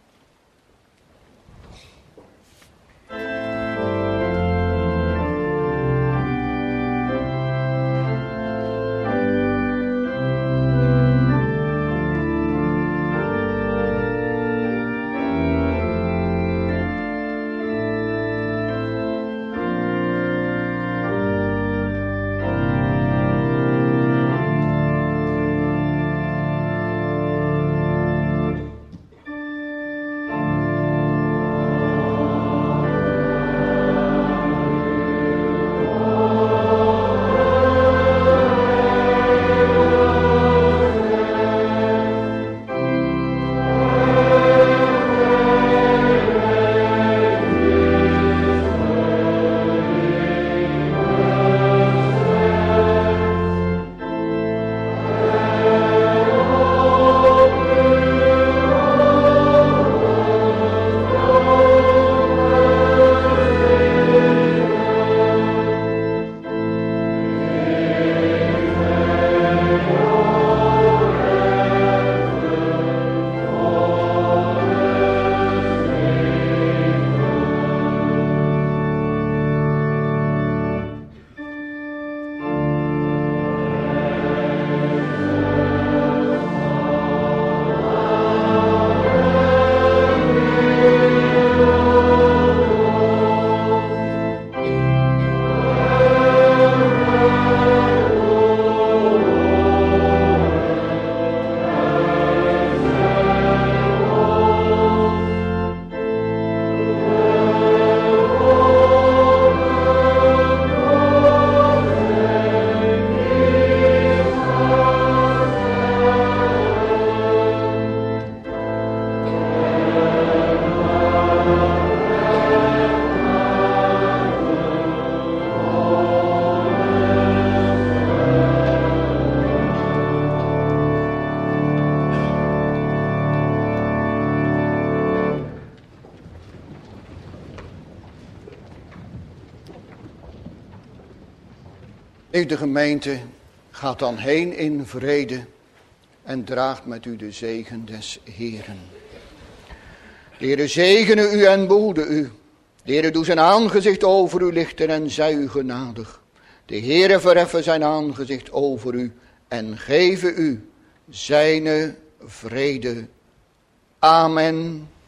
A: De gemeente gaat dan heen in vrede en draagt met u de zegen des Heeren. De Heere zegene u en behoede u. De Heere doe zijn aangezicht over u lichten en zij u genadig. De Heere verheffen zijn aangezicht over u en geven u zijne vrede. Amen.